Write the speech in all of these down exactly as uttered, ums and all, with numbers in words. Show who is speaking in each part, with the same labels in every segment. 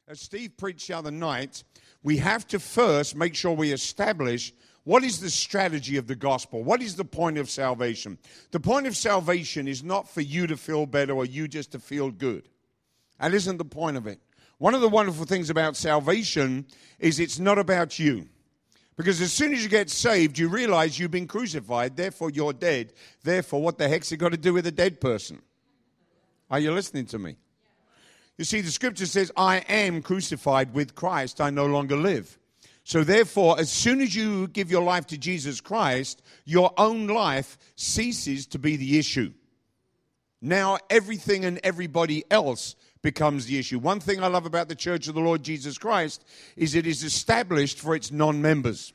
Speaker 1: As Steve preached the other night, we have to first make sure we establish what is the strategy of the gospel. What is the point of salvation? The point of salvation is not for you to feel better or you just to feel good. That isn't the point of it. One of the wonderful things about salvation is it's not about you. Because as soon as you get saved, you realize you've been crucified, therefore you're dead. Therefore, what the heck's it got to do with a dead person? Are you listening to me? You see, the scripture says, I am crucified with Christ, I no longer live. So therefore, as soon as you give your life to Jesus Christ, your own life ceases to be the issue. Now everything and everybody else becomes the issue. One thing I love about the Church of the Lord Jesus Christ is it is established for its non-members.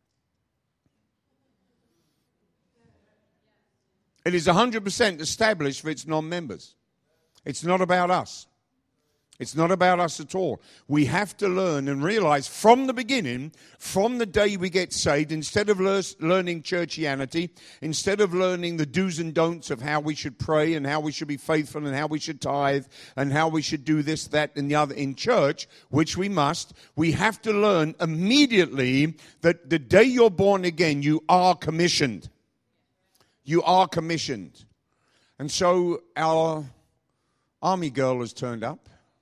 Speaker 1: It is one hundred percent established for its non-members. It's not about us. It's not about us at all. We have to learn and realize from the beginning, from the day we get saved, instead of lear- learning churchianity, instead of learning the do's and don'ts of how we should pray and how we should be faithful and how we should tithe and how we should do this, that, and the other in church, which we must, we have to learn immediately that the day you're born again, you are commissioned. You are commissioned. And so our army girl has turned up.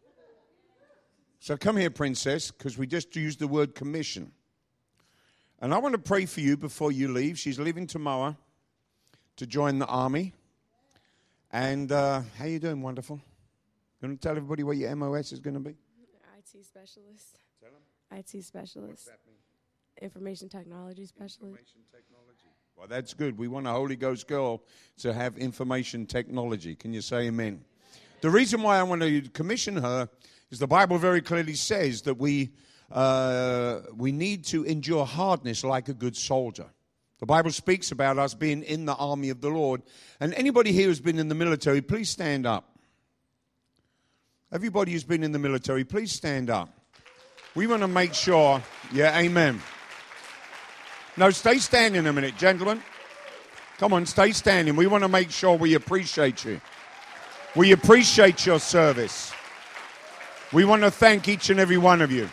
Speaker 1: So come here, princess, because we just used the word commission. And I want to pray for you before you leave. She's leaving tomorrow to join the army. And uh, how you doing, wonderful? You want to tell everybody what your M O S is going to be?
Speaker 2: I T specialist.
Speaker 1: Tell them.
Speaker 2: I T specialist.
Speaker 1: What's that mean?
Speaker 2: Information technology specialist.
Speaker 1: Information technology. Well, that's good. We want a Holy Ghost girl to have information technology. Can you say amen? The reason why I want to commission her is the Bible very clearly says that we uh, we need to endure hardness like a good soldier. The Bible speaks about us being in the army of the Lord. And anybody here who's been in the military, please stand up. Everybody who's been in the military, please stand up. We want to make sure, yeah, amen. No, stay standing a minute, gentlemen. Come on, stay standing. We want to make sure we appreciate you. We appreciate your service. We want to thank each and every one of you.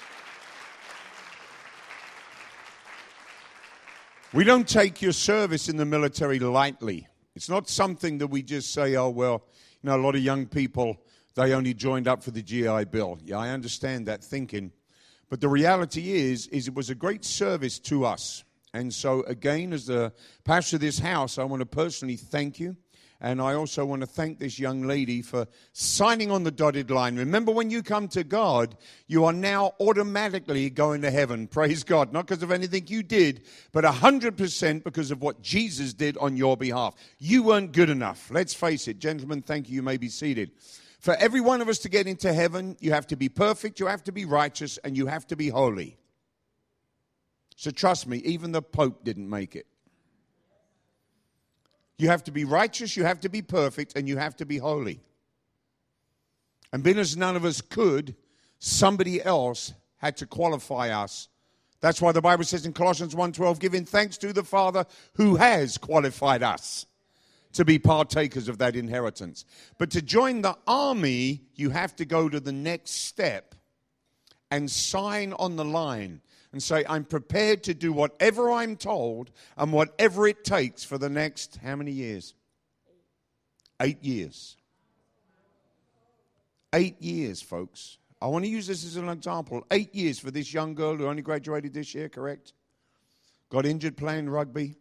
Speaker 1: We don't take your service in the military lightly. It's not something that we just say, oh, well, you know, a lot of young people, they only joined up for the G I Bill. Yeah, I understand that thinking. But the reality is, is it was a great service to us. And so, again, as the pastor of this house, I want to personally thank you. And I also want to thank this young lady for signing on the dotted line. Remember, when you come to God, you are now automatically going to heaven. Praise God. Not because of anything you did, but one hundred percent because of what Jesus did on your behalf. You weren't good enough. Let's face it. Gentlemen, thank you. You may be seated. For every one of us to get into heaven, you have to be perfect, you have to be righteous, and you have to be holy. So trust me, even the Pope didn't make it. You have to be righteous, you have to be perfect, and you have to be holy. And being as none of us could, somebody else had to qualify us. That's why the Bible says in Colossians one twelve, giving thanks to the Father who has qualified us to be partakers of that inheritance. But to join the army, you have to go to the next step and sign on the line and say, I'm prepared to do whatever I'm told and whatever it takes for the next, how many years? Eight years. Eight years, folks. I want to use this as an example. Eight years for this young girl who only graduated this year, correct? Got injured playing rugby.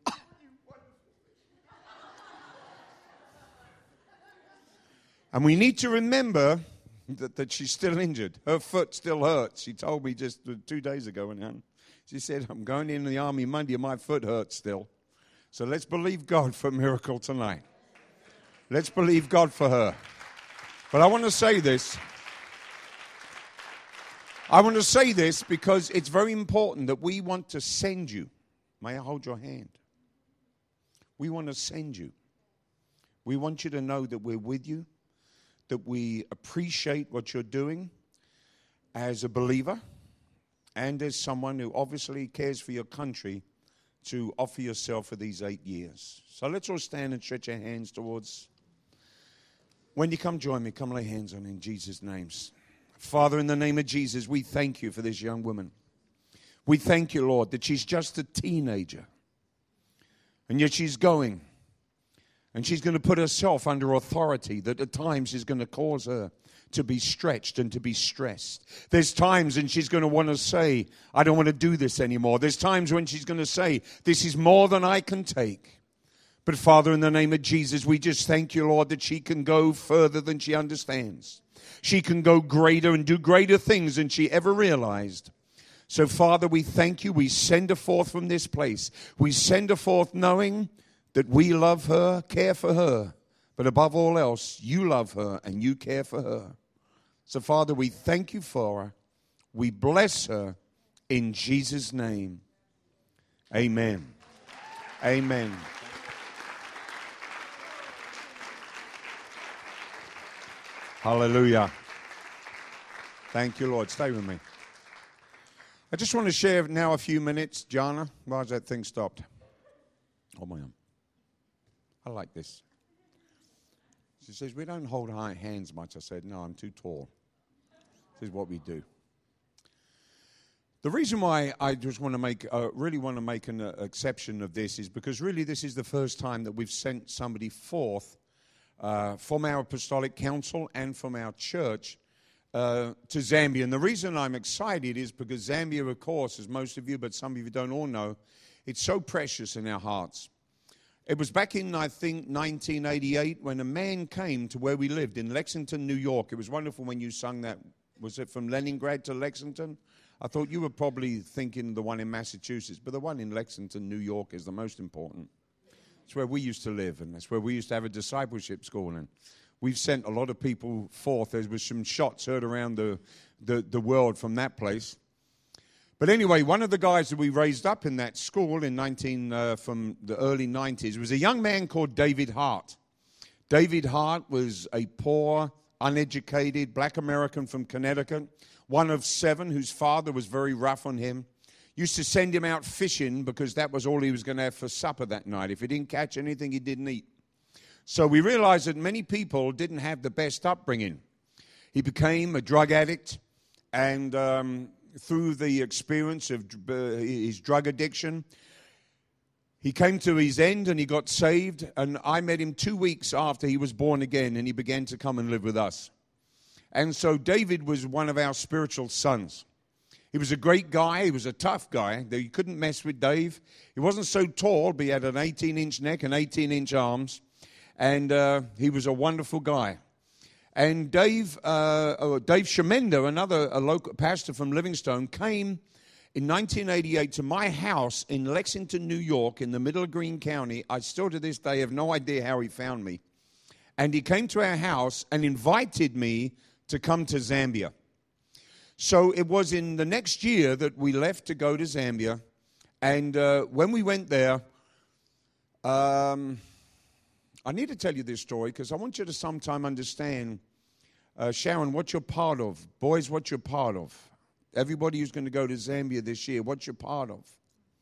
Speaker 1: And we need to remember that, that she's still injured. Her foot still hurts. She told me just two days ago. And she said, I'm going into the army Monday and my foot hurts still. So let's believe God for a miracle tonight. Let's believe God for her. But I want to say this. I want to say this because it's very important that we want to send you. May I hold your hand? We want to send you. We want you to know that we're with you, that we appreciate what you're doing as a believer and as someone who obviously cares for your country to offer yourself for these eight years. So let's all stand and stretch our hands towards. When you come join me, come lay hands on in Jesus' names. Father, in the name of Jesus, we thank you for this young woman. We thank you, Lord, that she's just a teenager. And yet she's going. And she's going to put herself under authority that at times is going to cause her to be stretched and to be stressed. There's times when she's going to want to say, I don't want to do this anymore. There's times when she's going to say, this is more than I can take. But Father, in the name of Jesus, we just thank you, Lord, that she can go further than she understands. She can go greater and do greater things than she ever realized. So, Father, we thank you. We send her forth from this place. We send her forth knowing that we love her, care for her. But above all else, you love her and you care for her. So, Father, we thank you for her. We bless her in Jesus' name. Amen. Amen. Hallelujah. Thank you, Lord. Stay with me. I just want to share now a few minutes. Jana, why has that thing stopped? Hold my arm. I like this. She says, we don't hold high hands much. I said, no, I'm too tall. This is what we do. The reason why I just want to make, uh, really want to make an uh, exception of this is because really this is the first time that we've sent somebody forth uh, from our apostolic council and from our church uh, to Zambia. And the reason I'm excited is because Zambia, of course, as most of you, but some of you don't all know, it's so precious in our hearts. It was back in, I think, nineteen eighty-eight when a man came to where we lived in Lexington, New York. It was wonderful when you sung that. Was it from Leningrad to Lexington? I thought you were probably thinking the one in Massachusetts, but the one in Lexington, New York is the most important. It's where we used to live, and that's where we used to have a discipleship school. And we've sent a lot of people forth. There was some shots heard around the, the, the world from that place. But anyway, one of the guys that we raised up in that school in nineteen uh, from the early nineties was a young man called David Hart. David Hart was a poor, uneducated black American from Connecticut, one of seven whose father was very rough on him. Used to send him out fishing because that was all he was going to have for supper that night. If he didn't catch anything, he didn't eat. So we realized that many people didn't have the best upbringing. He became a drug addict, and um, through the experience of uh, his drug addiction, he came to his end and he got saved. And I met him two weeks after he was born again, and he began to come and live with us. And so David was one of our spiritual sons. He was a great guy. He was a tough guy. You couldn't mess with Dave. He wasn't so tall, but he had an eighteen-inch neck and eighteen-inch arms. And uh, he was a wonderful guy. And Dave uh, oh, Dave Shemenda, another a local pastor from Livingstone, came in nineteen eighty-eight to my house in Lexington, New York, in the middle of Greene County. I still to this day have no idea how he found me. And he came to our house and invited me to come to Zambia. So it was in the next year that we left to go to Zambia. And uh, when we went there, um, I need to tell you this story because I want you to sometime understand, uh, Sharon, what you're part of. Boys, what you're part of. Everybody who's going to go to Zambia this year, what you're part of.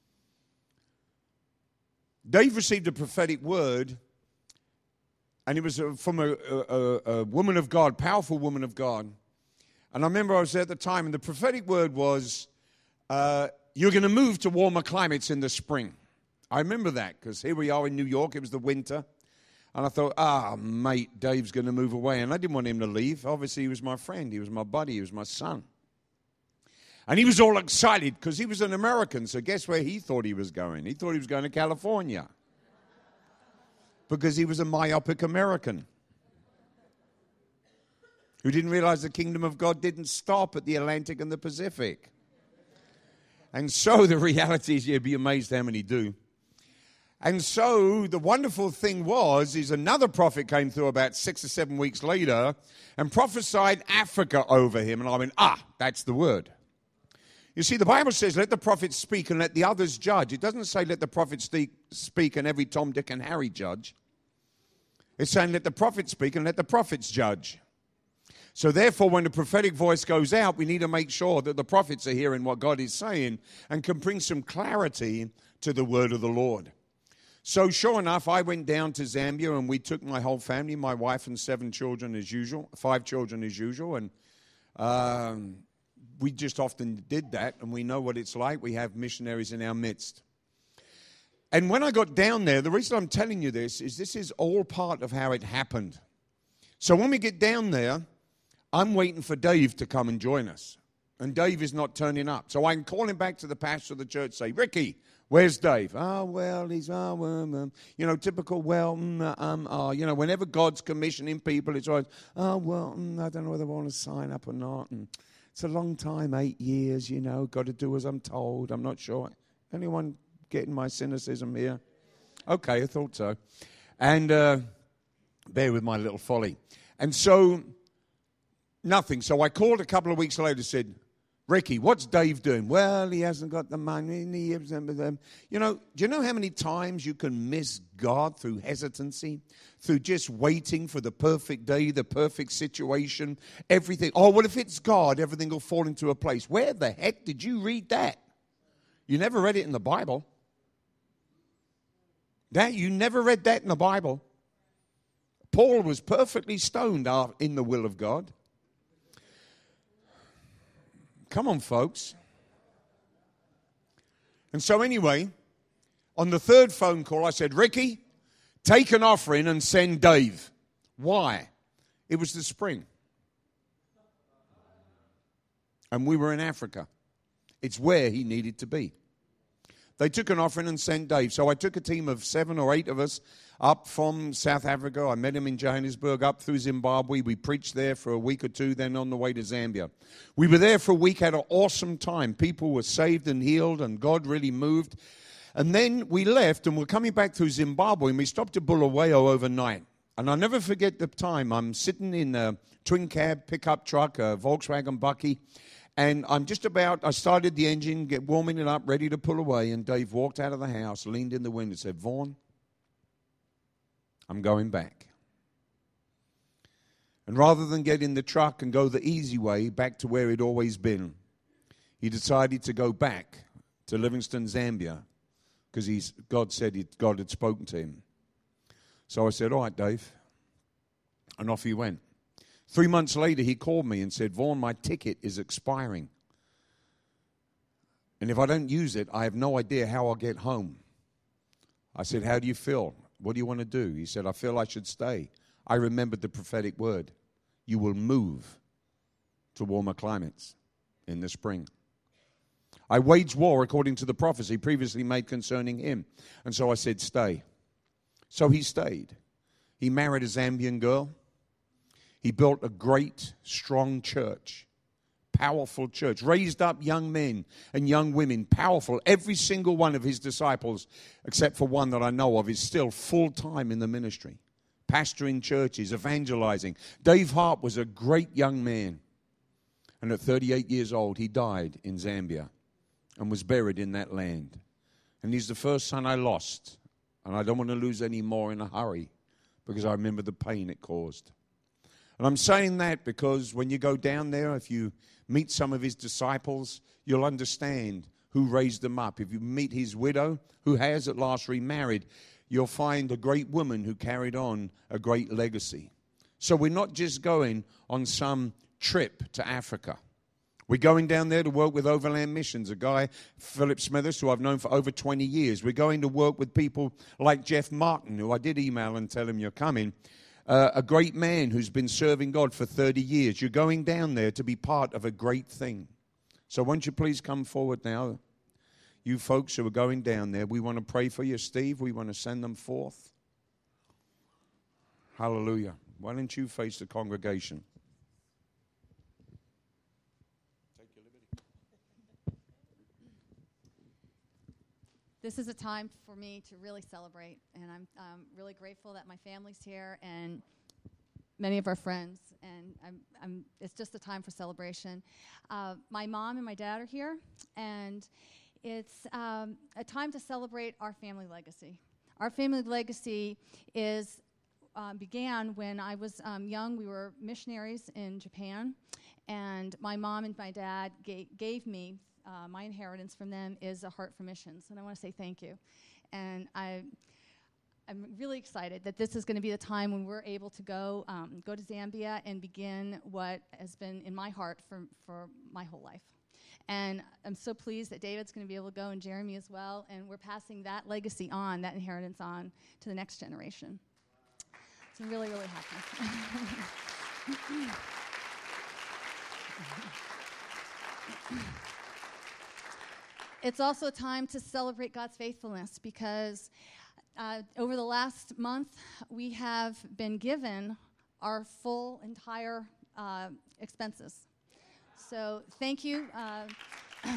Speaker 1: Dave received a prophetic word, and it was from a, a, a woman of God, powerful woman of God. And I remember I was there at the time, and the prophetic word was, uh, you're going to move to warmer climates in the spring. I remember that, because here we are in New York. It was the winter. And I thought, ah, mate, Dave's going to move away. And I didn't want him to leave. Obviously, he was my friend. He was my buddy. He was my son. And he was all excited, because he was an American. So guess where he thought he was going? He thought he was going to California. Because he was a myopic American who didn't realize the kingdom of God didn't stop at the Atlantic and the Pacific. And so the reality is, you'd be amazed how many do. And so the wonderful thing was, is another prophet came through about six or seven weeks later and prophesied Africa over him. And I went, ah, that's the word. You see, the Bible says, let the prophets speak and let the others judge. It doesn't say let the prophets speak and every Tom, Dick, and Harry judge. It's saying let the prophets speak and let the prophets judge. So therefore, when the prophetic voice goes out, we need to make sure that the prophets are hearing what God is saying and can bring some clarity to the word of the Lord. So sure enough, I went down to Zambia, and we took my whole family, my wife and seven children as usual, five children as usual, and Um, we just often did that, and we know what it's like. We have missionaries in our midst. And when I got down there, the reason I'm telling you this is this is all part of how it happened. So when we get down there, I'm waiting for Dave to come and join us. And Dave is not turning up. So I can call him back to the pastor of the church, say, Ricky, where's Dave? Oh, well, he's, oh, um, um, you know, typical, well, mm, um, uh, you know, whenever God's commissioning people, it's always, oh, well, mm, I don't know whether I want to sign up or not. And it's a long time, eight years, you know, got to do as I'm told. I'm not sure. Anyone getting my cynicism here? Okay, I thought so. And uh, bear with my little folly. And so, nothing. So I called a couple of weeks later and said, Ricky, what's Dave doing? Well, he hasn't got the money. And he has them. You know, do you know how many times you can miss God through hesitancy, through just waiting for the perfect day, the perfect situation, everything? Oh, well, if it's God, everything will fall into a place. Where the heck did you read that? You never read it in the Bible. That you never read that in the Bible. Paul was perfectly stoned in the will of God. Come on, folks. And so anyway, on the third phone call, I said, Ricky, take an offering and send Dave. Why? It was the spring. And we were in Africa. It's where he needed to be. They took an offering and sent Dave. So I took a team of seven or eight of us up from South Africa. I met him in Johannesburg, up through Zimbabwe. We preached there for a week or two, then on the way to Zambia. We were there for a week, had an awesome time. People were saved and healed, and God really moved. And then we left, and we're coming back through Zimbabwe, and we stopped at Bulawayo overnight. And I'll never forget the time. I'm sitting in a twin cab pickup truck, a Volkswagen Bucky, and I'm just about, I started the engine, get warming it up, ready to pull away, and Dave walked out of the house, leaned in the window, and said, Vaughn, I'm going back. And rather than get in the truck and go the easy way back to where he'd always been, he decided to go back to Livingstone, Zambia, because he's God said he, God had spoken to him. So I said, all right, Dave. And off he went. Three months later, he called me and said, Vaughn, my ticket is expiring. And if I don't use it, I have no idea how I'll get home. I said, how do you feel? What do you want to do? He said, I feel I should stay. I remembered the prophetic word. You will move to warmer climates in the spring. I waged war according to the prophecy previously made concerning him. And so I said, stay. So he stayed. He married a Zambian girl. He built a great, strong church. Powerful church, raised up young men and young women, powerful. Every single one of his disciples, except for one that I know of, is still full-time in the ministry, pastoring churches, evangelizing. Dave Hart was a great young man, and at thirty-eight years old, he died in Zambia and was buried in that land. And he's the first son I lost, and I don't want to lose any more in a hurry because I remember the pain it caused. And I'm saying that because when you go down there, if you meet some of his disciples, you'll understand who raised them up. If you meet his widow, who has at last remarried, you'll find a great woman who carried on a great legacy. So we're not just going on some trip to Africa. We're going down there to work with Overland Missions, a guy, Philip Smithers, who I've known for over twenty years. We're going to work with people like Jeff Martin, who I did email and tell him you're coming. Uh, a great man who's been serving God for thirty years. You're going down there to be part of a great thing. So won't you please come forward now? You folks who are going down there, we want to pray for you, Steve. We want to send them forth. Hallelujah. Why don't you face the congregation? Take your liberty.
Speaker 3: This is a time for me to really celebrate, and I'm um, really grateful that my family's here and many of our friends, and I'm, I'm, it's just a time for celebration. Uh, my mom and my dad are here, and it's um, a time to celebrate our family legacy. Our family legacy is uh, began when I was um, young. We were missionaries in Japan, and my mom and my dad ga- gave me Uh, my inheritance from them is a heart for missions, and I want to say thank you. And I, I'm really excited that this is going to be the time when we're able to go um, go to Zambia and begin what has been in my heart for, for my whole life. And I'm so pleased that David's going to be able to go, and Jeremy as well, and we're passing that legacy on, that inheritance on to the next generation. So I'm really, really happy. It's also a time to celebrate God's faithfulness, because uh, over the last month, we have been given our full, entire uh, expenses. So thank you. Uh,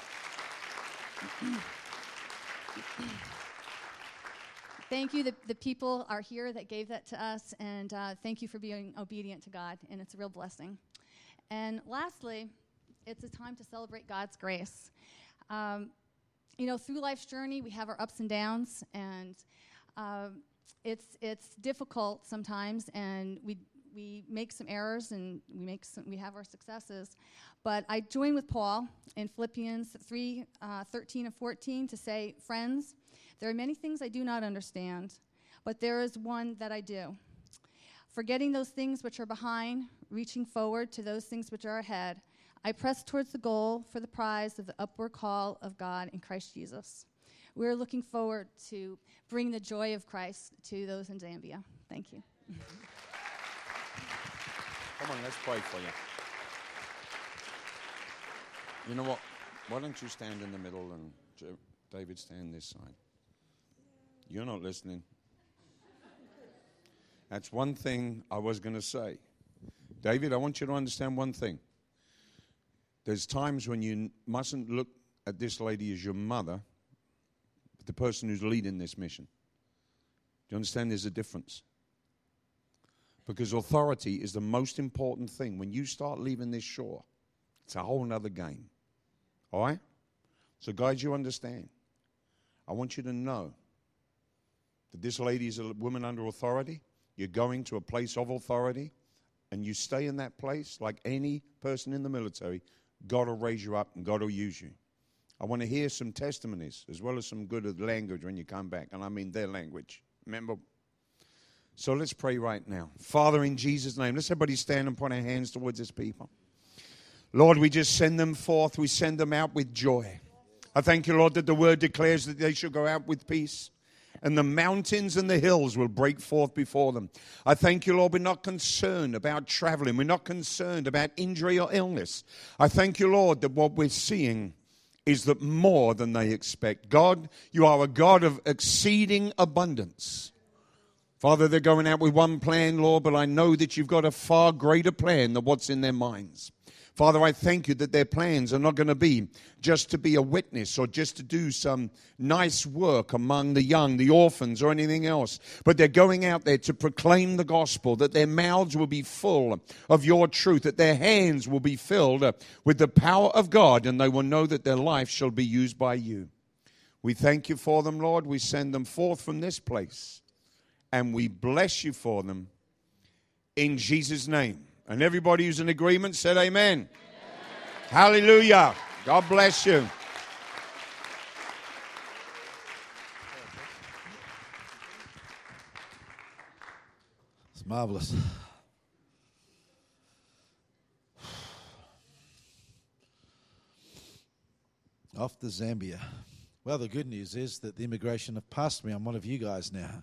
Speaker 3: thank you. The, the people are here that gave that to us, and uh, thank you for being obedient to God, and it's a real blessing. And lastly, it's a time to celebrate God's grace. Um, you know, through life's journey, we have our ups and downs, and um, it's it's difficult sometimes, and we we make some errors, and we make some, we have our successes. But I join with Paul in Philippians three, uh, thirteen and fourteen to say, friends, there are many things I do not understand, but there is one that I do. Forgetting those things which are behind, reaching forward to those things which are ahead, I press towards the goal for the prize of the upward call of God in Christ Jesus. We're looking forward to bring the joy of Christ to those in Zambia. Thank you.
Speaker 1: Come on, let's pray for you. You know what? Why don't you stand in the middle and Jo- David stand this side? You're not listening. That's one thing I was going to say. David, I want you to understand one thing. There's times when you n- mustn't look at this lady as your mother, but the person who's leading this mission. Do you understand there's a difference? Because authority is the most important thing. When you start leaving this shore, it's a whole other game. All right? So guys, you understand. I want you to know that this lady is a woman under authority. You're going to a place of authority, and you stay in that place like any person in the military. God will raise you up, and God will use you. I want to hear some testimonies as well as some good language when you come back, and I mean their language. Remember? So let's pray right now. Father, in Jesus' name, let's everybody stand and point our hands towards this people. Lord, we just send them forth. We send them out with joy. I thank you, Lord, that the word declares that they shall go out with peace, and the mountains and the hills will break forth before them. I thank you, Lord, we're not concerned about traveling. We're not concerned about injury or illness. I thank you, Lord, that what we're seeing is that more than they expect. God, you are a God of exceeding abundance. Father, they're going out with one plan, Lord, but I know that you've got a far greater plan than what's in their minds. Father, I thank you that their plans are not going to be just to be a witness or just to do some nice work among the young, the orphans, or anything else. But they're going out there to proclaim the gospel, that their mouths will be full of your truth, that their hands will be filled with the power of God, and they will know that their life shall be used by you. We thank you for them, Lord. We send them forth from this place, and we bless you for them in Jesus' name. And everybody who's in agreement said amen. Amen. Hallelujah. God bless you.
Speaker 4: It's marvelous. Off to Zambia. Well, the good news is that the immigration have passed me. I'm one of you guys now.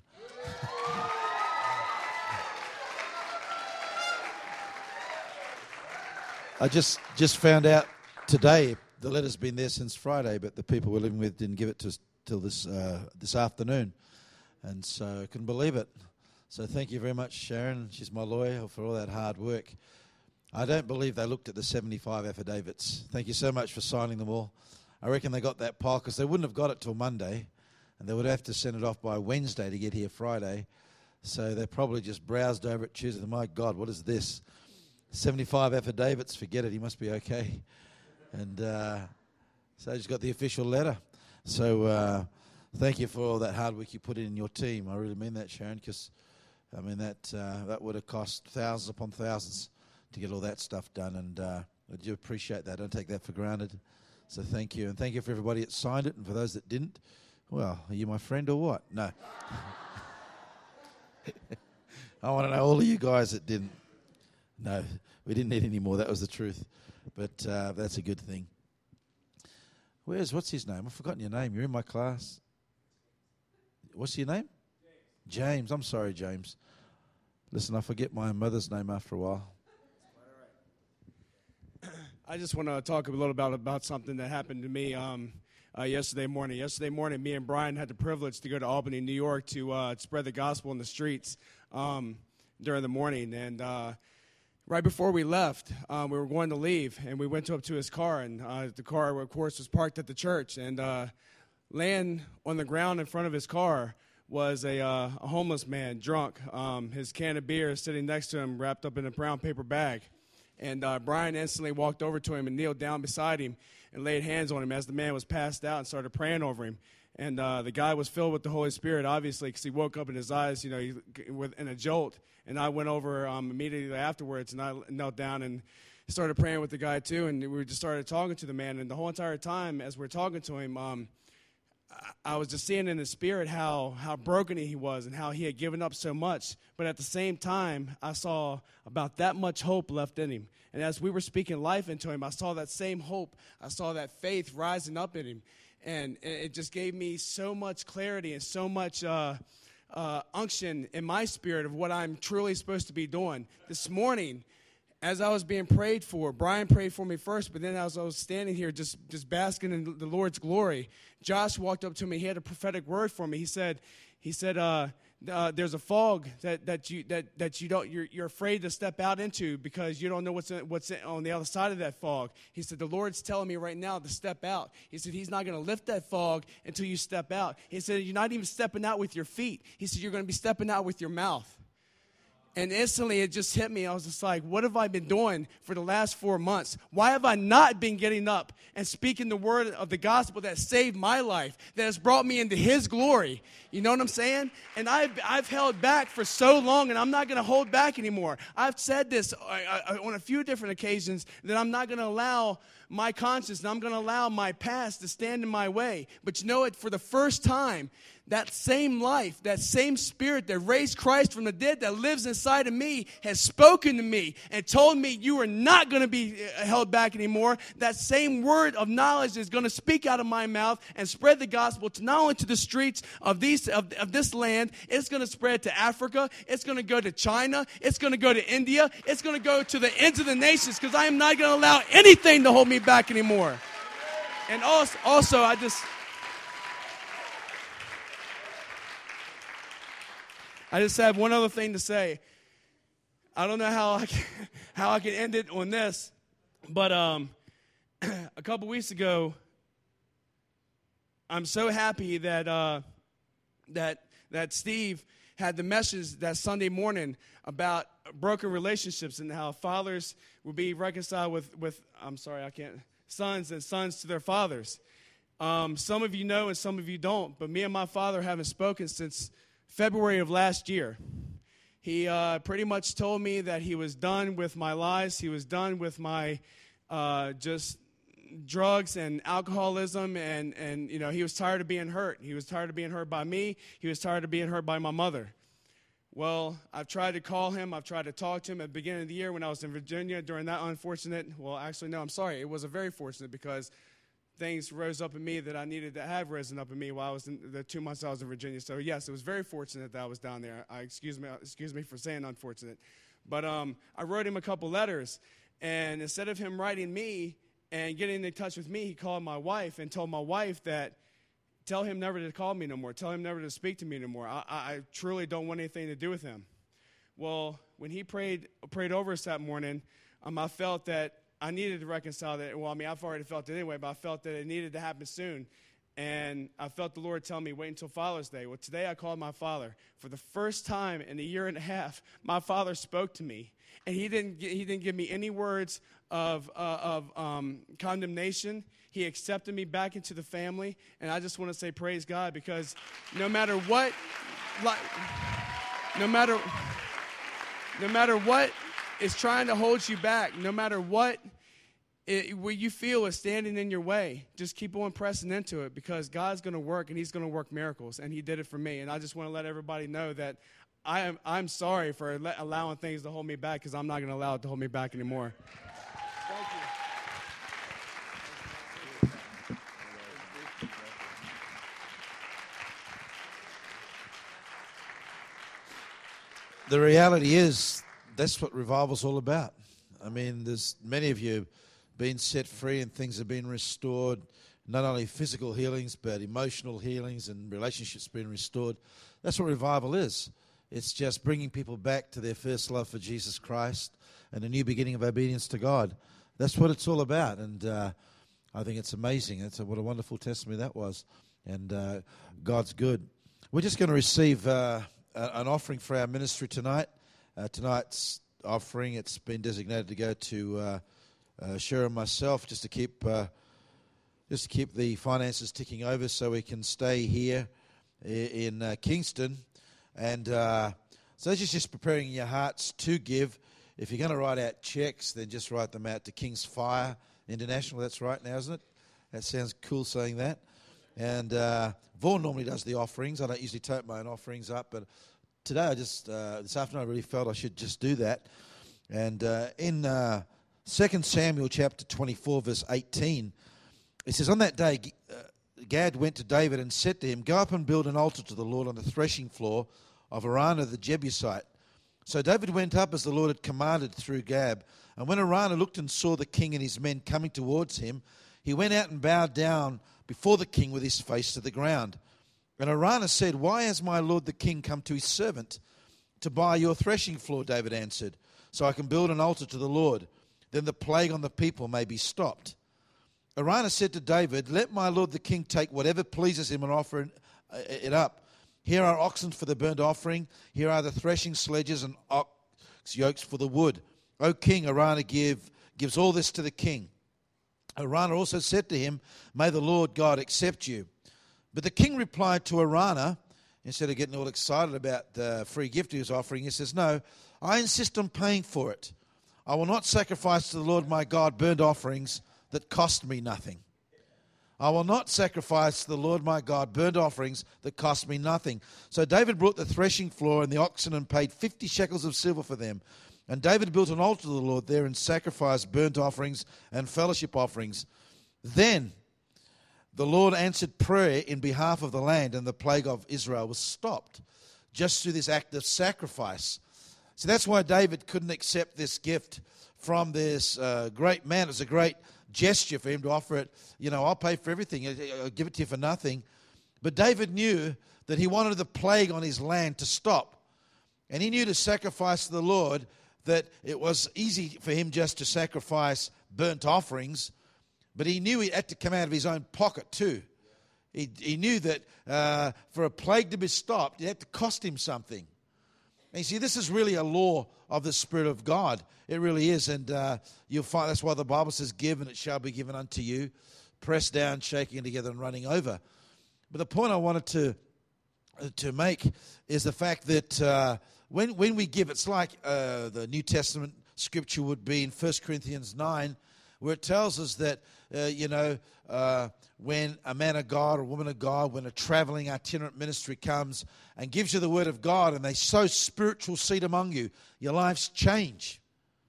Speaker 4: I just just found out today, the letter's been there since Friday, but the people we're living with didn't give it to us till this uh, this afternoon. And so I couldn't believe it. So thank you very much, Sharon. She's my lawyer, for all that hard work. I don't believe they looked at the seventy-five affidavits. Thank you so much for signing them all. I reckon they got that pile because they wouldn't have got it till Monday, and they would have to send it off by Wednesday to get here Friday. So they probably just browsed over it Tuesday. My God, what is this? seventy-five affidavits, forget it, he must be okay. And uh, so I just got the official letter. So uh, thank you for all that hard work you put in your team. I really mean that, Sharon, because, I mean, that uh, that would have cost thousands upon thousands to get all that stuff done. And uh, I do appreciate that. I don't take that for granted. So thank you. And thank you for everybody that signed it. And for those that didn't, well, are you my friend or what? No. I want to know all of you guys that didn't. No, we didn't need any more. That was the truth. But uh, that's a good thing. Where's, what's his name? I've forgotten your name. You're in my class. What's your name? James. James. I'm sorry, James. Listen, I forget my mother's name after a while.
Speaker 5: I just want to talk a little about about something that happened to me um, uh, yesterday morning. Yesterday morning, me and Brian had the privilege to go to Albany, New York, to uh, spread the gospel in the streets um, during the morning. And uh, right before we left, um, we were going to leave, and we went up to his car, and uh, the car, of course, was parked at the church. And uh, laying on the ground in front of his car was a, uh, a homeless man, drunk. Um, his can of beer sitting next to him, wrapped up in a brown paper bag. And uh, Brian instantly walked over to him and kneeled down beside him and laid hands on him as the man was passed out and started praying over him. And uh, the guy was filled with the Holy Spirit, obviously, because he woke up in his eyes, you know, he, with, in a jolt. And I went over um, immediately afterwards, and I knelt down and started praying with the guy, too. And we just started talking to the man. And the whole entire time, as we were talking to him, um, I was just seeing in his spirit how, how broken he was and how he had given up so much. But at the same time, I saw about that much hope left in him. And as we were speaking life into him, I saw that same hope. I saw that faith rising up in him. And it just gave me so much clarity and so much uh, uh, unction in my spirit of what I'm truly supposed to be doing. This morning, as I was being prayed for, Brian prayed for me first, but then as I was standing here just, just basking in the Lord's glory, Josh walked up to me. He had a prophetic word for me. He said, he said, uh, uh, there's a fog that, that you that, that you don't you're, you're afraid to step out into because you don't know what's in, what's in, on the other side of that fog. He said, the Lord's telling me right now to step out. He said, he's not going to lift that fog until you step out. He said, you're not even stepping out with your feet. He said, you're going to be stepping out with your mouth. And instantly it just hit me. I was just like, what have I been doing for the last four months? Why have I not been getting up and speaking the word of the gospel that saved my life, that has brought me into his glory? You know what I'm saying? And I've, I've held back for so long, and I'm not going to hold back anymore. I've said this on a few different occasions that I'm not going to allow my conscience and I'm going to allow my past to stand in my way. But you know what? For the first time, that same life, that same spirit that raised Christ from the dead that lives inside of me has spoken to me and told me you are not going to be held back anymore. That same word of knowledge is going to speak out of my mouth and spread the gospel to not only to the streets of these of, of this land, it's going to spread to Africa, it's going to go to China, it's going to go to India, it's going to go to the ends of the nations, because I am not going to allow anything to hold me back anymore. And also, also I just... I just have one other thing to say. I don't know how I can, how I can end it on this, but um, a couple weeks ago, I'm so happy that uh, that that Steve had the message that Sunday morning about broken relationships and how fathers will be reconciled with with I'm sorry I can't sons and sons to their fathers. Um, some of you know and some of you don't, but me and my father haven't spoken since February of last year. He uh, pretty much told me that he was done with my lies. He was done with my uh, just drugs and alcoholism, and, and you know he was tired of being hurt. He was tired of being hurt by me. He was tired of being hurt by my mother. Well, I've tried to call him. I've tried to talk to him at the beginning of the year when I was in Virginia during that unfortunate, well, actually, no, I'm sorry. It was a very fortunate because things rose up in me that I needed to have risen up in me while I was in the two months I was in Virginia. So yes, it was very fortunate that I was down there. I excuse me, excuse me for saying unfortunate, but um, I wrote him a couple letters, and instead of him writing me and getting in touch with me, he called my wife and told my wife that tell him never to call me no more. Tell him never to speak to me no more. I, I truly don't want anything to do with him. Well, when he prayed prayed over us that morning, um, I felt that I needed to reconcile that. Well, I mean, I've already felt it anyway, but I felt that it needed to happen soon. And I felt the Lord tell me, wait until Father's Day. Well, today I called my father. For the first time in a year and a half, my father spoke to me. And he didn't he didn't give me any words of, uh, of um, condemnation. He accepted me back into the family. And I just want to say praise God, because no matter what, like, no matter, no matter what is trying to hold you back, no matter what it, what you feel is standing in your way, just keep on pressing into it, because God's going to work, and he's going to work miracles, and he did it for me. And I just want to let everybody know that I am, I'm sorry for le- allowing things to hold me back, because I'm not going to allow it to hold me back anymore. Thank you.
Speaker 4: The reality is, that's what revival's all about. I mean, there's many of you been set free and things have been restored, not only physical healings, but emotional healings and relationships being restored. That's what revival is. It's just bringing people back to their first love for Jesus Christ and a new beginning of obedience to God. That's what it's all about, and uh, I think it's amazing. It's a, what a wonderful testimony that was, and uh, God's good. We're just going to receive uh, a, an offering for our ministry tonight. Uh, tonight's offering, it's been designated to go to uh, uh, Cheryl and myself, just to keep uh, just to keep the finances ticking over, so we can stay here in uh, Kingston. And uh, so as you're just preparing your hearts to give, if you're going to write out checks, then just write them out to King's Fire International. That's right now, isn't it? That sounds cool saying that. And uh, Vaughan normally does the offerings. I don't usually take my own offerings up, but today I just, uh, this afternoon I really felt I should just do that. And uh, in uh, Second Samuel chapter twenty-four, verse eighteen, it says, on that day, uh, Gad went to David and said to him, go up and build an altar to the Lord on the threshing floor of Araunah the Jebusite. So David went up as the Lord had commanded through Gad. And when Araunah looked and saw the king and his men coming towards him, he went out and bowed down before the king with his face to the ground. And Araunah said, why has my lord the king come to his servant? To buy your threshing floor, David answered, so I can build an altar to the Lord. Then the plague on the people may be stopped. Araunah said to David, let my lord the king take whatever pleases him and offer it up. Here are oxen for the burnt offering. Here are the threshing sledges and ox yokes for the wood. O king, Araunah give, gives all this to the king. Araunah also said to him, may the Lord God accept you. But the king replied to Araunah, instead of getting all excited about the free gift he was offering, he says, no, I insist on paying for it. I will not sacrifice to the Lord my God burnt offerings that cost me nothing. I will not sacrifice to the Lord my God burnt offerings that cost me nothing. So David brought the threshing floor and the oxen and paid fifty shekels of silver for them. And David built an altar to the Lord there and sacrificed burnt offerings and fellowship offerings. Then the Lord answered prayer in behalf of the land, and the plague of Israel was stopped just through this act of sacrifice. So that's why David couldn't accept this gift from this uh, great man. It was a great gesture for him to offer it. You know, I'll pay for everything. I'll give it to you for nothing. But David knew that he wanted the plague on his land to stop. And he knew to sacrifice to the Lord that it was easy for him just to sacrifice burnt offerings, but he knew it had to come out of his own pocket too. He, he knew that uh, for a plague to be stopped, it had to cost him something. And you see, this is really a law of the Spirit of God. It really is. And uh, you'll find that's why the Bible says, give and it shall be given unto you. Pressed down, shaking together and running over. But the point I wanted to uh, to make is the fact that uh, when, when we give, it's like uh, the New Testament scripture would be in First Corinthians nine, where it tells us that, uh, you know, uh, when a man of God or a woman of God, when a traveling itinerant ministry comes and gives you the word of God and they sow spiritual seed among you, your lives change.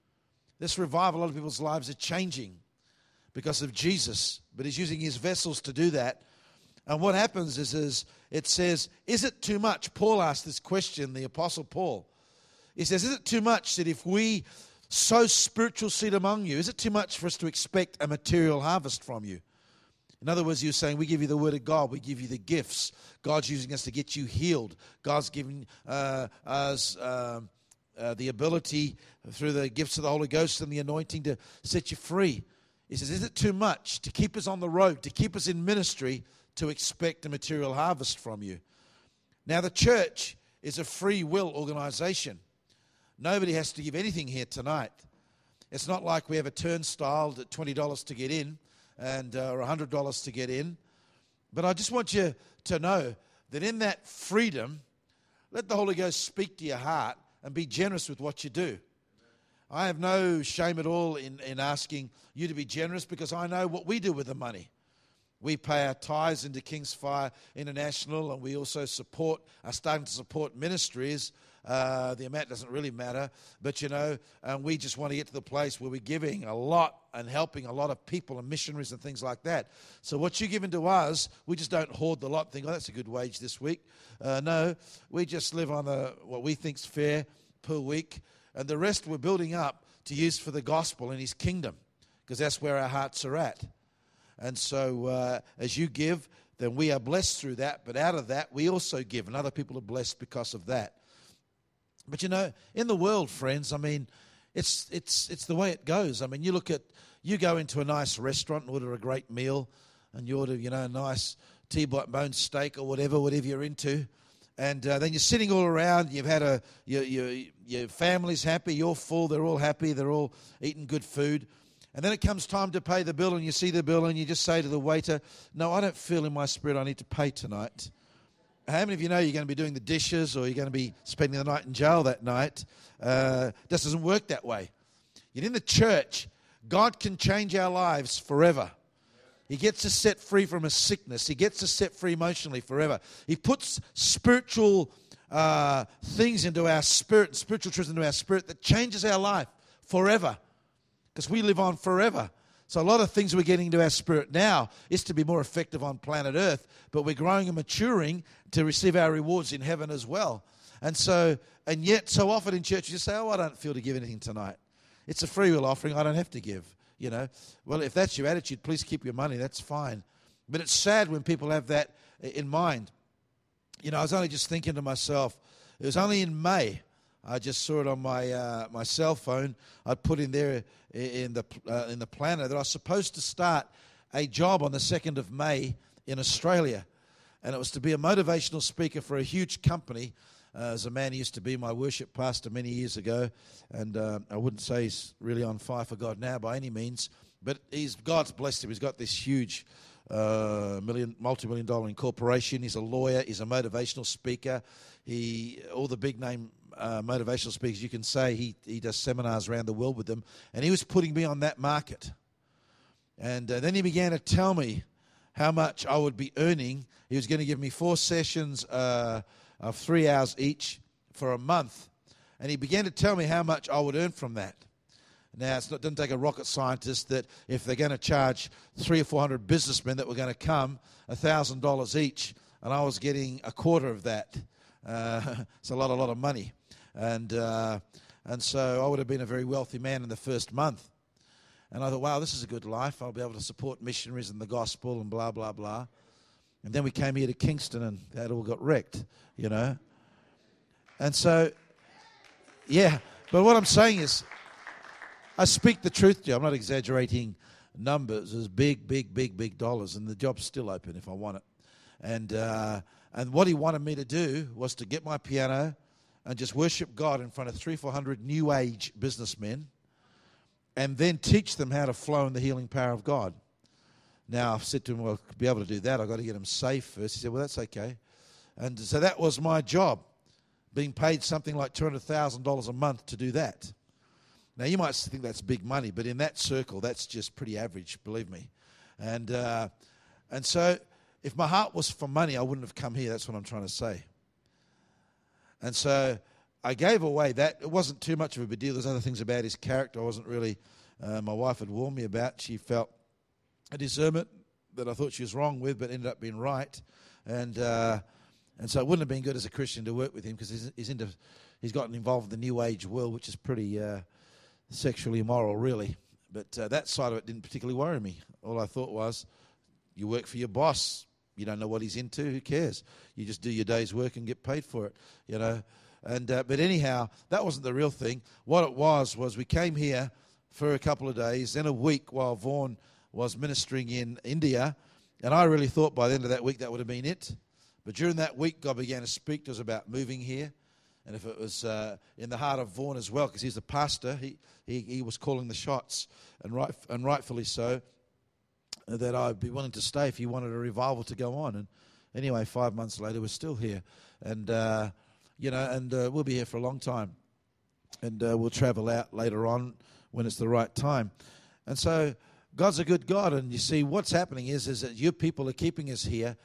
Speaker 4: This revival, a lot of people's lives are changing because of Jesus, but he's using his vessels to do that. And what happens is, is it says, is it too much? Paul asked this question, the Apostle Paul. He says, is it too much that if we sow spiritual seed among you, is it too much for us to expect a material harvest from you? In other words, you're saying, we give you the word of God, we give you the gifts. God's using us to get you healed. God's giving uh, us uh, uh, the ability through the gifts of the Holy Ghost and the anointing to set you free. He says, is it too much to keep us on the road, to keep us in ministry, to expect a material harvest from you? Now, the church is a free will organization. Nobody has to give anything here tonight. It's not like we have a turnstile at twenty dollars to get in and uh, or one hundred dollars to get in. But I just want you to know that in that freedom, let the Holy Ghost speak to your heart and be generous with what you do. I have no shame at all in, in asking you to be generous, because I know what we do with the money. We pay our tithes into King's Fire International, and we also support, are starting to support ministries Uh, the amount doesn't really matter. But, you know, um, we just want to get to the place where we're giving a lot and helping a lot of people and missionaries and things like that. So what you're giving to us, we just don't hoard the lot and think, oh, that's a good wage this week. Uh, no, we just live on a, what we think's fair per week. And the rest we're building up to use for the gospel and his kingdom, because that's where our hearts are at. And so uh, as you give, then we are blessed through that. But out of that, we also give, and other people are blessed because of that. But, you know, in the world, friends, I mean, it's it's it's the way it goes. I mean, you look at, you go into a nice restaurant and order a great meal, and you order, you know, a nice T-bone steak or whatever, whatever you're into. And uh, then you're sitting all around, you've had a, your, your, your family's happy, you're full, they're all happy, they're all eating good food. And then it comes time to pay the bill, and you see the bill, and you just say to the waiter, no, I don't feel in my spirit I need to pay tonight. How many of you know you're going to be doing the dishes, or you're going to be spending the night in jail that night? Uh, this doesn't work that way. Yet in the church, God can change our lives forever. He gets us set free from a sickness. He gets us set free emotionally forever. He puts spiritual uh, things into our spirit, spiritual truths into our spirit that changes our life forever, because we live on forever. So a lot of things we're getting into our spirit now is to be more effective on planet Earth, but we're growing and maturing to receive our rewards in heaven as well. And so, and yet so often in church you just say, oh, I don't feel to give anything tonight. It's a free will offering, I don't have to give, you know. Well, if that's your attitude, please keep your money, that's fine. But it's sad when people have that in mind. You know, I was only just thinking to myself, it was only in May, I just saw it on my uh, my cell phone. I'd put in there in the uh, in the planner that I was supposed to start a job on the second of May in Australia, and it was to be a motivational speaker for a huge company. Uh, as a man who used to be my worship pastor many years ago, and uh, I wouldn't say he's really on fire for God now by any means, but he's God's blessed him. He's got this huge uh, million, multi-million dollar incorporation. He's a lawyer. He's a motivational speaker. He all the big name uh, motivational speakers you can say. He he does seminars around the world with them, and he was putting me on that market. And uh, then he began to tell me how much I would be earning. He was going to give me four sessions uh, of three hours each for a month. And he began to tell me how much I would earn from that. Now, it's not, it doesn't take a rocket scientist that if they're going to charge three or four hundred businessmen that were going to come one thousand dollars each, and I was getting a quarter of that. Uh, it's a lot, a lot of money. And, uh, and so I would have been a very wealthy man in the first month. And I thought, wow, this is a good life. I'll be able to support missionaries and the gospel and blah, blah, blah. And then we came here to Kingston and that all got wrecked, you know. And so, yeah, but what I'm saying is, I speak the truth to you. I'm not exaggerating numbers. There's big, big, big, big dollars, and the job's still open if I want it. And uh, and what he wanted me to do was to get my piano and just worship God in front of three, four hundred New Age businessmen, and then teach them how to flow in the healing power of God. Now, I've said to him, well, to be able to do that, I've got to get them safe first. He said, well, that's okay. And so that was my job, being paid something like two hundred thousand dollars a month to do that. Now, you might think that's big money, but in that circle, that's just pretty average, believe me. And uh, and so if my heart was for money, I wouldn't have come here. That's what I'm trying to say. And so I gave away that. It wasn't too much of a big deal. There's other things about his character I wasn't really, uh, my wife had warned me about. She felt a discernment that I thought she was wrong with, but ended up being right. And uh, and so it wouldn't have been good as a Christian to work with him, because he's, he's into, he's gotten involved in the New Age world, which is pretty uh, sexually immoral, really. But uh, that side of it didn't particularly worry me. All I thought was, you work for your boss. You don't know what he's into. Who cares? You just do your day's work and get paid for it, you know. And uh, but anyhow, that wasn't the real thing. What it was was we came here for a couple of days, then a week while Vaughan was ministering in India, and I really thought by the end of that week that would have been it. But during that week, God began to speak to us about moving here. And if it was uh, in the heart of Vaughan as well, because he's the pastor, he, he he was calling the shots, and right and rightfully so, that I'd be willing to stay if he wanted a revival to go on. And anyway, five months later, we're still here, and uh, you know, and uh, we'll be here for a long time, and uh, we'll travel out later on when it's the right time. And so God's a good God, and you see what's happening is is that you people are keeping us here.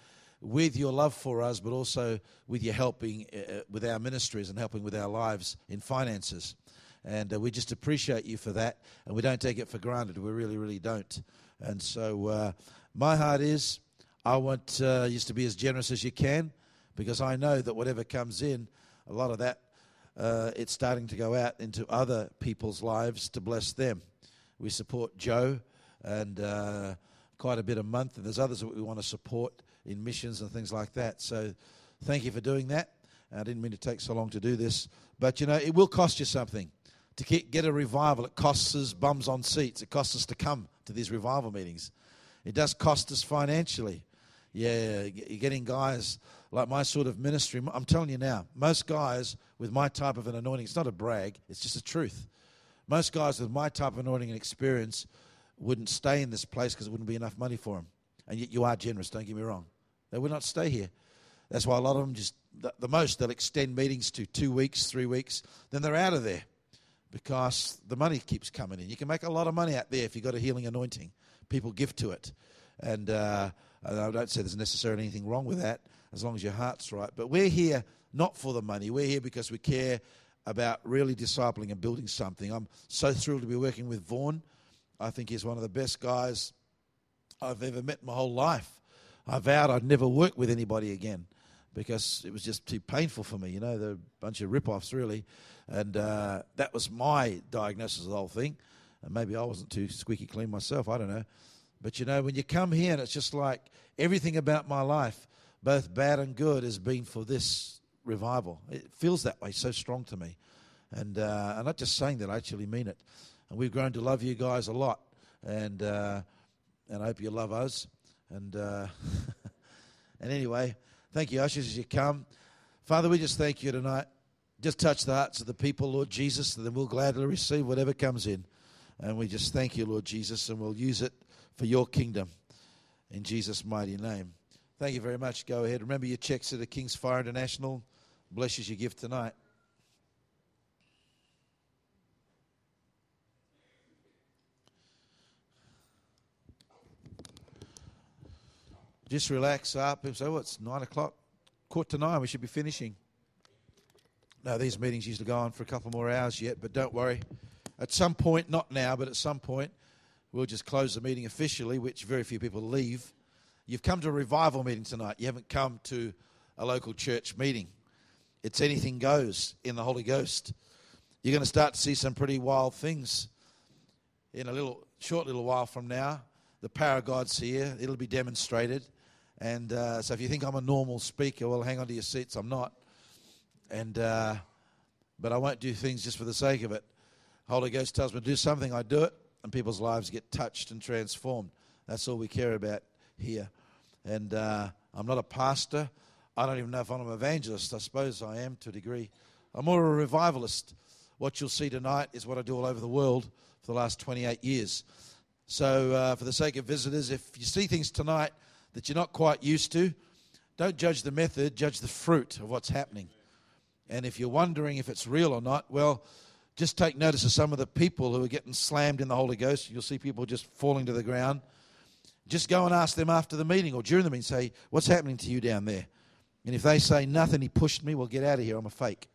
Speaker 4: with your love for us, but also with your helping uh, with our ministries and helping with our lives in finances. And uh, we just appreciate you for that, and we don't take it for granted. We really, really don't. And so uh, my heart is I want uh, you to be as generous as you can, because I know that whatever comes in, a lot of that, uh, it's starting to go out into other people's lives to bless them. We support Joe and uh, quite a bit a month, and there's others that we want to support in missions and things like that. So thank you for doing that. I didn't mean to take so long to do this, but you know, it will cost you something. To get a revival, it costs us bums on seats. It costs us to come to these revival meetings. It does cost us financially. Yeah, you're getting guys like my sort of ministry. I'm telling you now, most guys with my type of an anointing, it's not a brag, it's just the truth. Most guys with my type of anointing and experience wouldn't stay in this place because it wouldn't be enough money for them. And yet you are generous, don't get me wrong. They would not stay here. That's why a lot of them just, the, the most, they'll extend meetings to two weeks, three weeks, then they're out of there. Because the money keeps coming in. You can make a lot of money out there if you've got a healing anointing. People give to it. And uh, I don't say there's necessarily anything wrong with that, as long as your heart's right. But we're here not for the money. We're here because we care about really discipling and building something. I'm so thrilled to be working with Vaughan. I think he's one of the best guys I've ever met in my whole life. I vowed I'd never work with anybody again because it was just too painful for me. You know, they're a bunch of rip-offs, really. And uh, that was my diagnosis of the whole thing. And maybe I wasn't too squeaky clean myself, I don't know. But, you know, when you come here and it's just like everything about my life, both bad and good, has been for this revival. It feels that way so strong to me. And uh, I'm not just saying that, I actually mean it. And we've grown to love you guys a lot. And uh, and I hope you love us. And, uh, and anyway, thank you, ushers, as you come. Father, we just thank you tonight. Just touch the hearts of the people, Lord Jesus, and then we'll gladly receive whatever comes in. And we just thank you, Lord Jesus, and we'll use it for your kingdom in Jesus' mighty name. Thank you very much. Go ahead. Remember your checks at the King's Fire International. Bless you as you give tonight. Just relax up. People say, oh, it's nine o'clock. Quarter to nine, we should be finishing. No, these meetings used to go on for a couple more hours yet, but don't worry. At some point, not now, but at some point, we'll just close the meeting officially, which very few people leave. You've come to a revival meeting tonight. You haven't come to a local church meeting. It's anything goes in the Holy Ghost. You're going to start to see some pretty wild things in a little short little while from now. The power of God's here. It'll be demonstrated. And uh, so if you think I'm a normal speaker, well, hang on to your seats. I'm not. And uh, but I won't do things just for the sake of it. Holy Ghost tells me to do something, I do it, and people's lives get touched and transformed. That's all we care about here. And uh, I'm not a pastor. I don't even know if I'm an evangelist. I suppose I am to a degree. I'm more a revivalist. What you'll see tonight is what I do all over the world for the last twenty-eight years. So uh, for the sake of visitors, if you see things tonight that you're not quite used to, don't judge the method, judge the fruit of what's happening. And if you're wondering if it's real or not, well, just take notice of some of the people who are getting slammed in the Holy Ghost. You'll see people just falling to the ground. Just go and ask them after the meeting or during the meeting, say, what's happening to you down there? And if they say, nothing, he pushed me, well, get out of here, I'm a fake.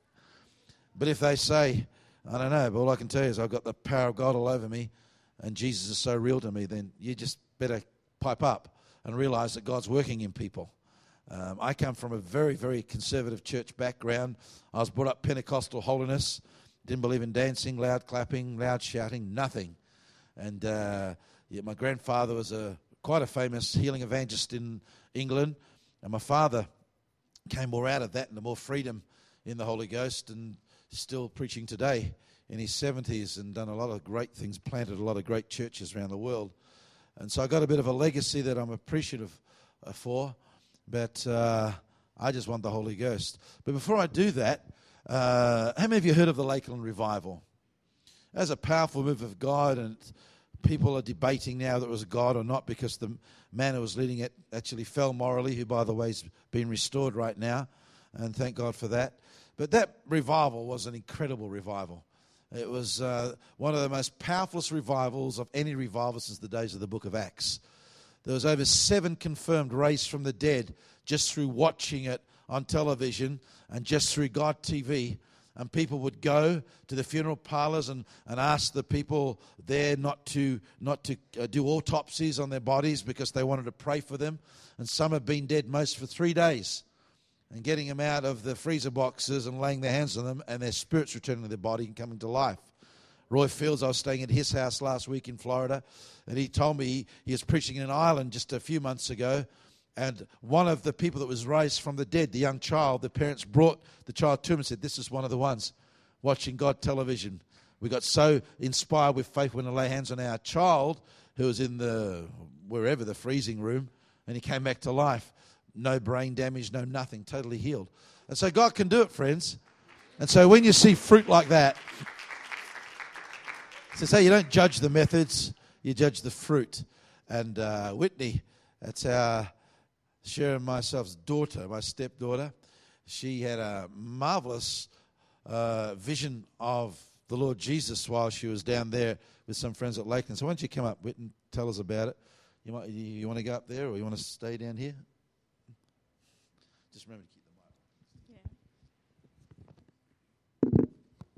Speaker 4: But if they say, I don't know, but all I can tell you is I've got the power of God all over me and Jesus is so real to me, then you just better pipe up and realize that God's working in people. Um, I come from a very, very conservative church background. I was brought up Pentecostal holiness. Didn't believe in dancing, loud clapping, loud shouting, nothing. And uh, yeah, my grandfather was a quite a famous healing evangelist in England. And my father came more out of that and the more freedom in the Holy Ghost and still preaching today in his seventies and done a lot of great things, planted a lot of great churches around the world. And so I got a bit of a legacy that I'm appreciative for. But uh, I just want the Holy Ghost. But before I do that, uh, how many of you heard of the Lakeland Revival? That's a powerful move of God, and people are debating now that it was God or not because the man who was leading it actually fell morally, who, by the way, is being restored right now, and thank God for that. But that revival was an incredible revival. It was uh, one of the most powerful revivals of any revival since the days of the book of Acts. There was over seven confirmed raised from the dead just through watching it on television and just through God T V. And people would go to the funeral parlors and, and ask the people there not to not to uh, do autopsies on their bodies because they wanted to pray for them. And some have been dead most for three days. And getting them out of the freezer boxes and laying their hands on them and their spirits returning to their body and coming to life. Roy Fields, I was staying at his house last week in Florida, and he told me he, he was preaching in Ireland just a few months ago, and one of the people that was raised from the dead, the young child, the parents brought the child to him and said, this is one of the ones watching God television. We got so inspired with faith when we lay hands on our child who was in the, wherever, the freezing room, and he came back to life. No brain damage, no nothing, totally healed. And so God can do it, friends. And so when you see fruit like that, so say you don't judge the methods, you judge the fruit. And uh, Whitney, that's our Sharon myself's daughter, my stepdaughter. She had a marvelous uh, vision of the Lord Jesus while she was down there with some friends at Lakeland. So why don't you come up, Whit, and tell us about it? You, might, you, you want to go up there or you want to stay down here? Just remember to keep the mic.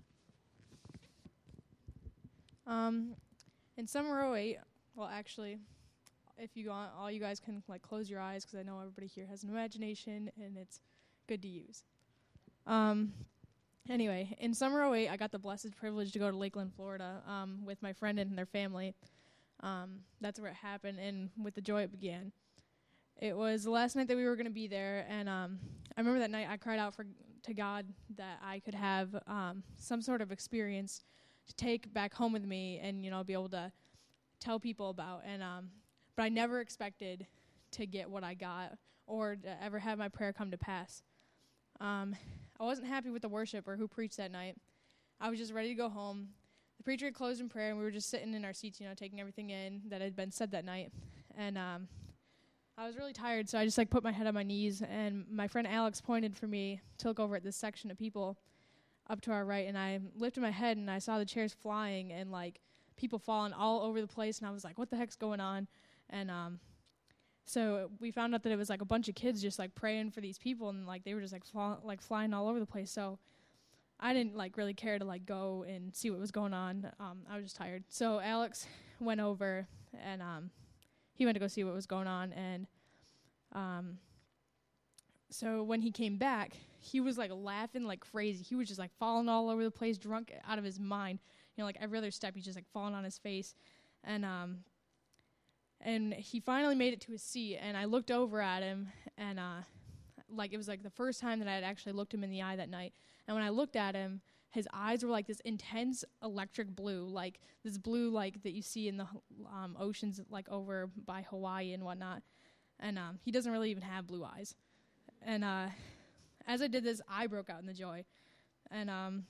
Speaker 6: Yeah. Um, in summer oh eight, well, actually, if you want, all you guys can like close your eyes because I know everybody here has an imagination and it's good to use. Um, anyway, in summer oh eight, I got the blessed privilege to go to Lakeland, Florida, um, with my friend and their family. Um, that's where it happened, and with the joy it began. It was the last night that we were going to be there, and um, I remember that night I cried out for to God that I could have um, some sort of experience to take back home with me and, you know, be able to tell people about. And um, but I never expected to get what I got or to ever have my prayer come to pass. Um, I wasn't happy with the worship or who preached that night. I was just ready to go home. The preacher had closed in prayer, and we were just sitting in our seats, you know, taking everything in that had been said that night. And um, I was really tired, so I just, like, put my head on my knees, and my friend Alex pointed for me to look over at this section of people up to our right, and I lifted my head, and I saw the chairs flying and, like, people falling all over the place, and I was like, what the heck's going on? And um, so we found out that it was, like, a bunch of kids just, like, praying for these people, and, like, they were just, like, fly- like flying all over the place. So I didn't, like, really care to, like, go and see what was going on. Um, I was just tired. So Alex went over, and um, he went to go see what was going on, and um, so when he came back, he was, like, laughing like crazy. He was just, like, falling all over the place, drunk out of his mind. You know, like, every other step, he's just, like, falling on his face. And um, and he finally made it to his seat, and I looked over at him, and, uh, like, it was, like, the first time that I had actually looked him in the eye that night. And when I looked at him, his eyes were, like, this intense electric blue, like, this blue, like, that you see in the um, oceans, like, over by Hawaii and whatnot. And um, he doesn't really even have blue eyes. And uh, as I did this, I broke out in the joy. And um,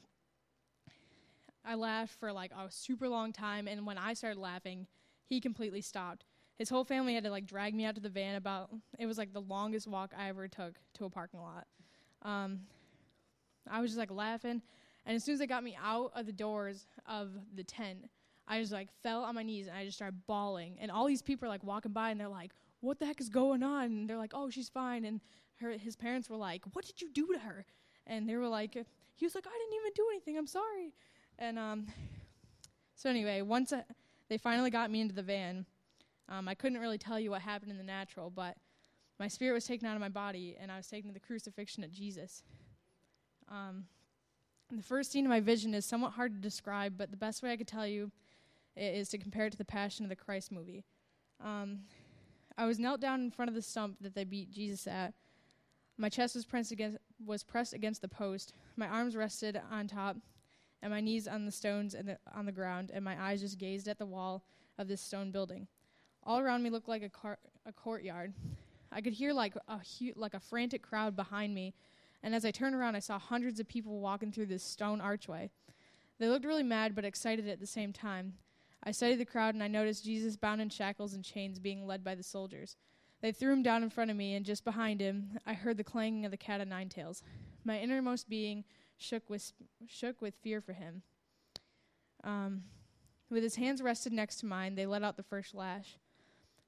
Speaker 6: I laughed for, like, a super long time. And when I started laughing, he completely stopped. His whole family had to, like, drag me out to the van about, it was, like, the longest walk I ever took to a parking lot. Um, I was just, like, laughing. And as soon as they got me out of the doors of the tent, I just, like, fell on my knees, and I just started bawling. And all these people are, like, walking by, and they're like, what the heck is going on? And they're like, oh, she's fine. And her, his parents were like, what did you do to her? And they were like, he was like, I didn't even do anything. I'm sorry. And um, so anyway, once I, they finally got me into the van, um, I couldn't really tell you what happened in the natural, but my spirit was taken out of my body, and I was taken to the crucifixion of Jesus. Um, the first scene of my vision is somewhat hard to describe, but the best way I could tell you is to compare it to the Passion of the Christ movie. Um, I was knelt down in front of the stump that they beat Jesus at. My chest was pressed against, was pressed against the post. My arms rested on top, and my knees on the stones and the, on the ground, and my eyes just gazed at the wall of this stone building. All around me looked like a, car, a courtyard. I could hear like a hu- like a frantic crowd behind me, and as I turned around, I saw hundreds of people walking through this stone archway. They looked really mad but excited at the same time. I studied the crowd, and I noticed Jesus bound in shackles and chains being led by the soldiers. They threw him down in front of me, and just behind him, I heard the clanging of the cat o' nine tails. My innermost being shook with shook with fear for him. Um, with his hands rested next to mine, they let out the first lash.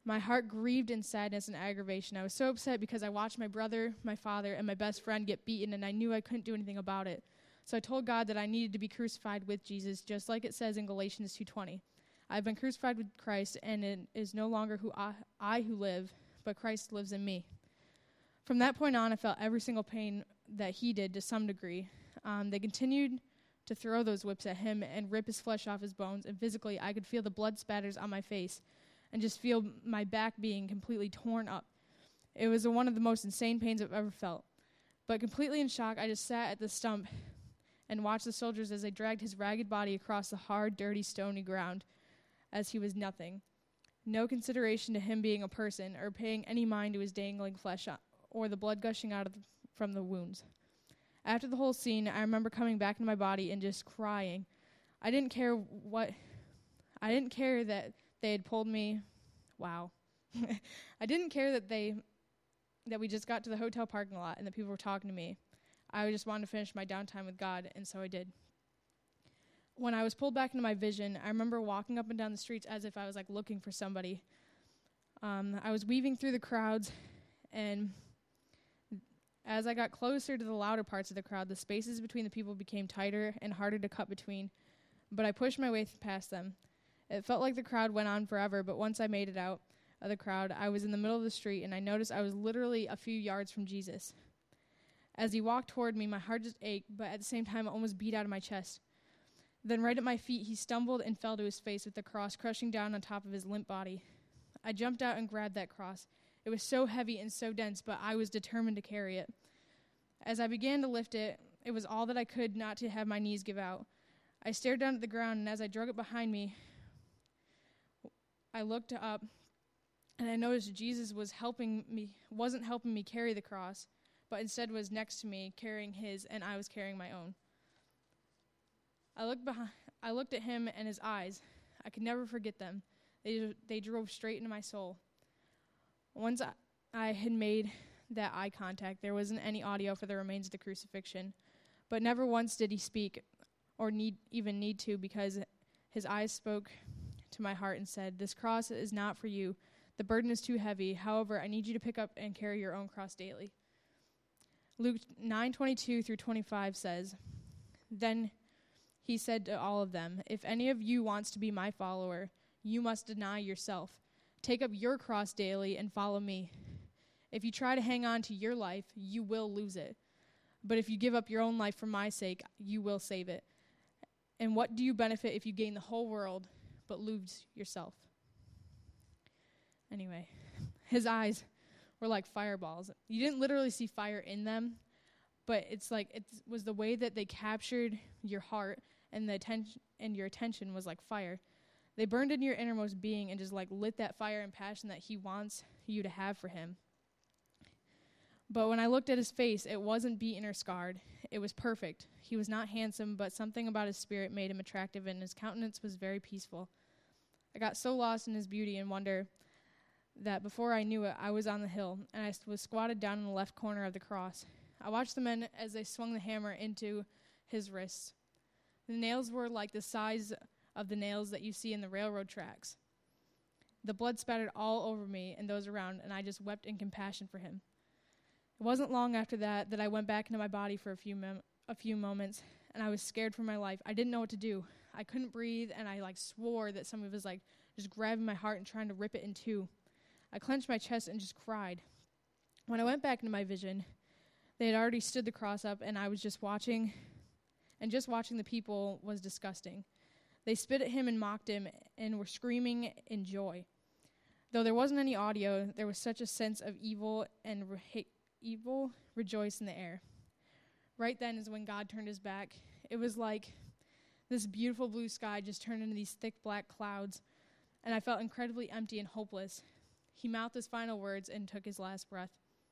Speaker 6: My heart grieved in sadness and aggravation. I was so upset because I watched my brother, my father, and my best friend get beaten, and I knew I couldn't do anything about it. So I told God that I needed to be crucified with Jesus, just like it says in Galatians two twenty. I've been crucified with Christ, and it is no longer who I, I who live, but Christ lives in me. From that point on, I felt every single pain that he did to some degree. Um, they continued to throw those whips at him and rip his flesh off his bones, and physically I could feel the blood spatters on my face and just feel my back being completely torn up. It was one of the most insane pains I've ever felt. But completely in shock, I just sat at the stump and watched the soldiers as they dragged his ragged body across the hard, dirty, stony ground as he was nothing. No consideration to him being a person or paying any mind to his dangling flesh or the blood gushing out of the, from the wounds. After the whole scene, I remember coming back into my body and just crying. I didn't care what... I didn't care that they had pulled me... Wow. I didn't care that they... that we just got to the hotel parking lot and that people were talking to me. I just wanted to finish my downtime with God, and so I did. When I was pulled back into my vision, I remember walking up and down the streets as if I was like looking for somebody. Um, I was weaving through the crowds, and as I got closer to the louder parts of the crowd, the spaces between the people became tighter and harder to cut between, but I pushed my way past them. It felt like the crowd went on forever, but once I made it out of the crowd, I was in the middle of the street, and I noticed I was literally a few yards from Jesus. As he walked toward me, my heart just ached, but at the same time, it almost beat out of my chest. Then right at my feet, he stumbled and fell to his face with the cross crushing down on top of his limp body. I jumped out and grabbed that cross. It was so heavy and so dense, but I was determined to carry it. As I began to lift it, it was all that I could not to have my knees give out. I stared down at the ground, and as I drug it behind me, I looked up, and I noticed Jesus was helping me, wasn't helping me carry the cross, but instead was next to me carrying his, and I was carrying my own. I looked behind, I looked at him and his eyes. I could never forget them. They they drove straight into my soul. Once I, I had made that eye contact, there wasn't any audio for the remains of the crucifixion, but never once did he speak or need even need to, because his eyes spoke to my heart and said, "This cross is not for you. The burden is too heavy. However, I need you to pick up and carry your own cross daily." Luke nine twenty-two through twenty-five says, "Then he said to all of them, 'If any of you wants to be my follower, you must deny yourself. Take up your cross daily and follow me. If you try to hang on to your life, you will lose it. But if you give up your own life for my sake, you will save it. And what do you benefit if you gain the whole world but lose yourself?'" Anyway, his eyes were like fireballs. You didn't literally see fire in them, but it's like it was the way that they captured your heart, and the attention and your attention was like fire. They burned into your innermost being and just like lit that fire and passion that he wants you to have for him. But when I looked at his face, it wasn't beaten or scarred. It was perfect. He was not handsome, but something about his spirit made him attractive, and his countenance was very peaceful. I got so lost in his beauty and wonder that before I knew it, I was on the hill, and I was squatted down in the left corner of the cross. I watched the men as they swung the hammer into his wrists. The nails were like the size of the nails that you see in the railroad tracks. The blood spattered all over me and those around, and I just wept in compassion for him. It wasn't long after that that I went back into my body for a few mem- a few moments, and I was scared for my life. I didn't know what to do. I couldn't breathe, and I like swore that somebody was like just grabbing my heart and trying to rip it in two. I clenched my chest and just cried. When I went back into my vision, they had already stood the cross up, and I was just watching, and just watching the people was disgusting. They spit at him and mocked him and were screaming in joy. Though there wasn't any audio, there was such a sense of evil and re- evil rejoice in the air. Right then is when God turned his back. It was like this beautiful blue sky just turned into these thick black clouds, and I felt incredibly empty and hopeless. He mouthed his final words and took his last breath.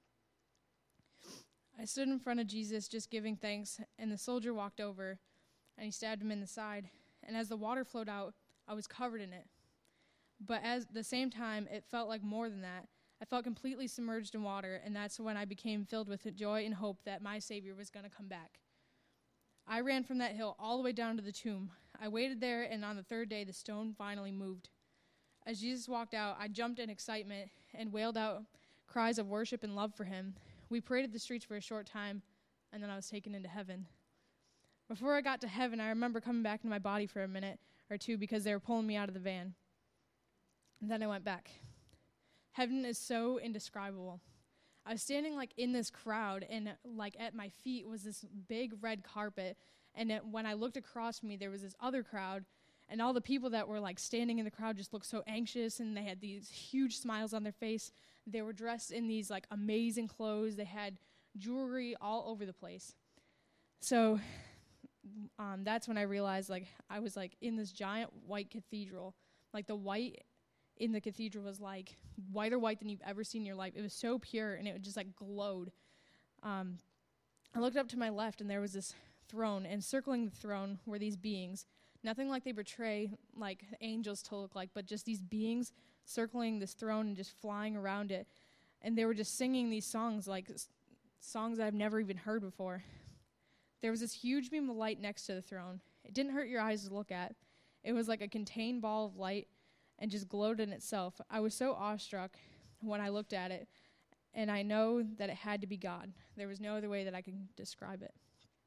Speaker 6: I stood in front of Jesus just giving thanks, and the soldier walked over, and he stabbed him in the side. And as the water flowed out, I was covered in it. But at the same time, it felt like more than that. I felt completely submerged in water, and that's when I became filled with joy and hope that my Savior was going to come back. I ran from that hill all the way down to the tomb. I waited there, and on the third day, the stone finally moved. As Jesus walked out, I jumped in excitement and wailed out cries of worship and love for him. We paraded the streets for a short time, and then I was taken into heaven. Before I got to heaven, I remember coming back into my body for a minute or two because they were pulling me out of the van. And then I went back. Heaven is so indescribable. I was standing like in this crowd, and like at my feet was this big red carpet. And it, when I looked across me, there was this other crowd, and all the people that were like standing in the crowd just looked so anxious, and they had these huge smiles on their face. They were dressed in these like amazing clothes. They had jewelry all over the place. So um, that's when I realized like I was like in this giant white cathedral. Like the white in the cathedral was like whiter white than you've ever seen in your life. It was so pure, and it just like glowed. Um, I looked up to my left, and there was this throne, and circling the throne were these beings. Nothing like they portray like angels to look like, but just these beings circling this throne and just flying around it. And they were just singing these songs, like s- songs that I've never even heard before. There was this huge beam of light next to the throne. It didn't hurt your eyes to look at. It was like a contained ball of light and just glowed in itself. I was so awestruck when I looked at it, and I know that it had to be God. There was no other way that I could describe it.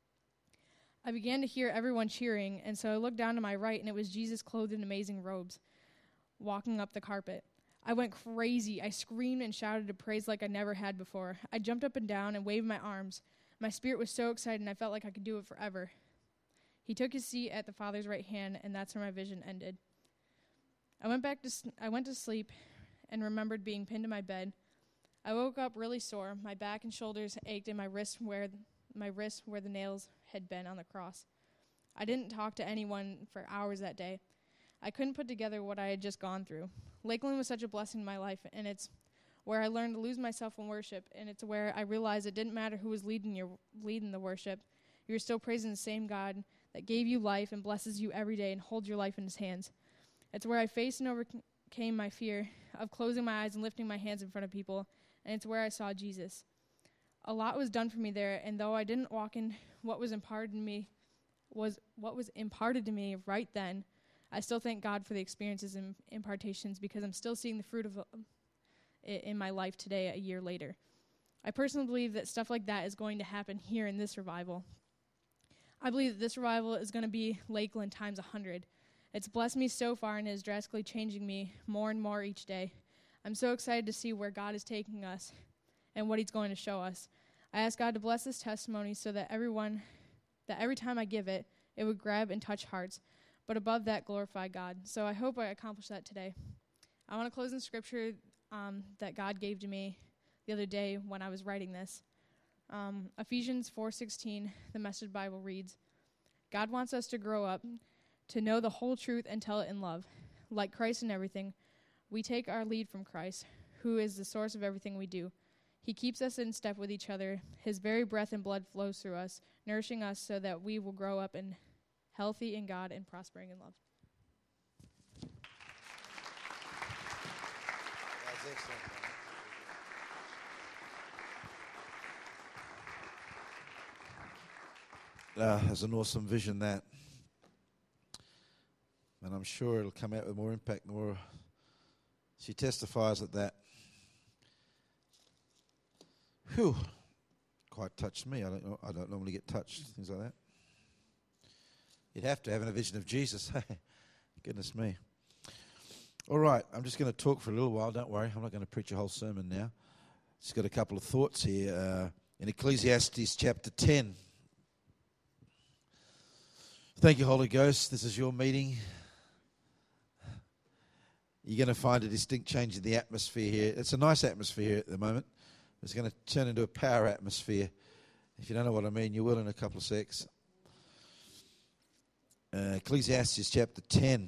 Speaker 6: I began to hear everyone cheering, and so I looked down to my right, and it was Jesus clothed in amazing robes, walking up the carpet. I went crazy. I screamed and shouted a praise like I never had before. I jumped up and down and waved my arms. My spirit was so excited, and I felt like I could do it forever. He took his seat at the Father's right hand, and that's where my vision ended. I went back to s- I went to sleep and remembered being pinned to my bed. I woke up really sore. My back and shoulders ached, and my wrists where th- my wrists where the nails had been on the cross. I didn't talk to anyone for hours that day. I couldn't put together what I had just gone through. Lakeland was such a blessing in my life, and it's where I learned to lose myself in worship, and it's where I realized it didn't matter who was leading your leading the worship. You're still praising the same God that gave you life and blesses you every day and holds your life in his hands. It's where I faced and overcame my fear of closing my eyes and lifting my hands in front of people, and it's where I saw Jesus. A lot was done for me there, and though I didn't walk in what was imparted to me, was what was imparted to me right then, I still thank God for the experiences and impartations because I'm still seeing the fruit of it in my life today, a year later. I personally believe that stuff like that is going to happen here in this revival. I believe that this revival is going to be Lakeland times a hundred. It's blessed me so far and is drastically changing me more and more each day. I'm so excited to see where God is taking us and what he's going to show us. I ask God to bless this testimony so that everyone, that every time I give it, it would grab and touch hearts, but above that, glorify God. So I hope I accomplish that today. I want to close in scripture um, that God gave to me the other day when I was writing this. Um, Ephesians four sixteen, the Message Bible reads, God wants us to grow up, to know the whole truth and tell it in love. Like Christ in everything, we take our lead from Christ, who is the source of everything we do. He keeps us in step with each other. His very breath and blood flows through us, nourishing us so that we will grow up in healthy in God and prospering in love.
Speaker 4: That's excellent. Uh, that's an awesome vision, that. And I'm sure it'll come out with more impact, more. She testifies at that. Whew. Quite touched me. I don't know, I don't normally get touched, things like that. You'd have to have a vision of Jesus. Goodness me. All right, I'm just going to talk for a little while. Don't worry, I'm not going to preach a whole sermon now. Just got a couple of thoughts here. Uh, in Ecclesiastes chapter ten. Thank you, Holy Ghost. This is your meeting. You're going to find a distinct change in the atmosphere here. It's a nice atmosphere here at the moment. It's going to turn into a power atmosphere. If you don't know what I mean, you will in a couple of secs. Uh, Ecclesiastes chapter ten.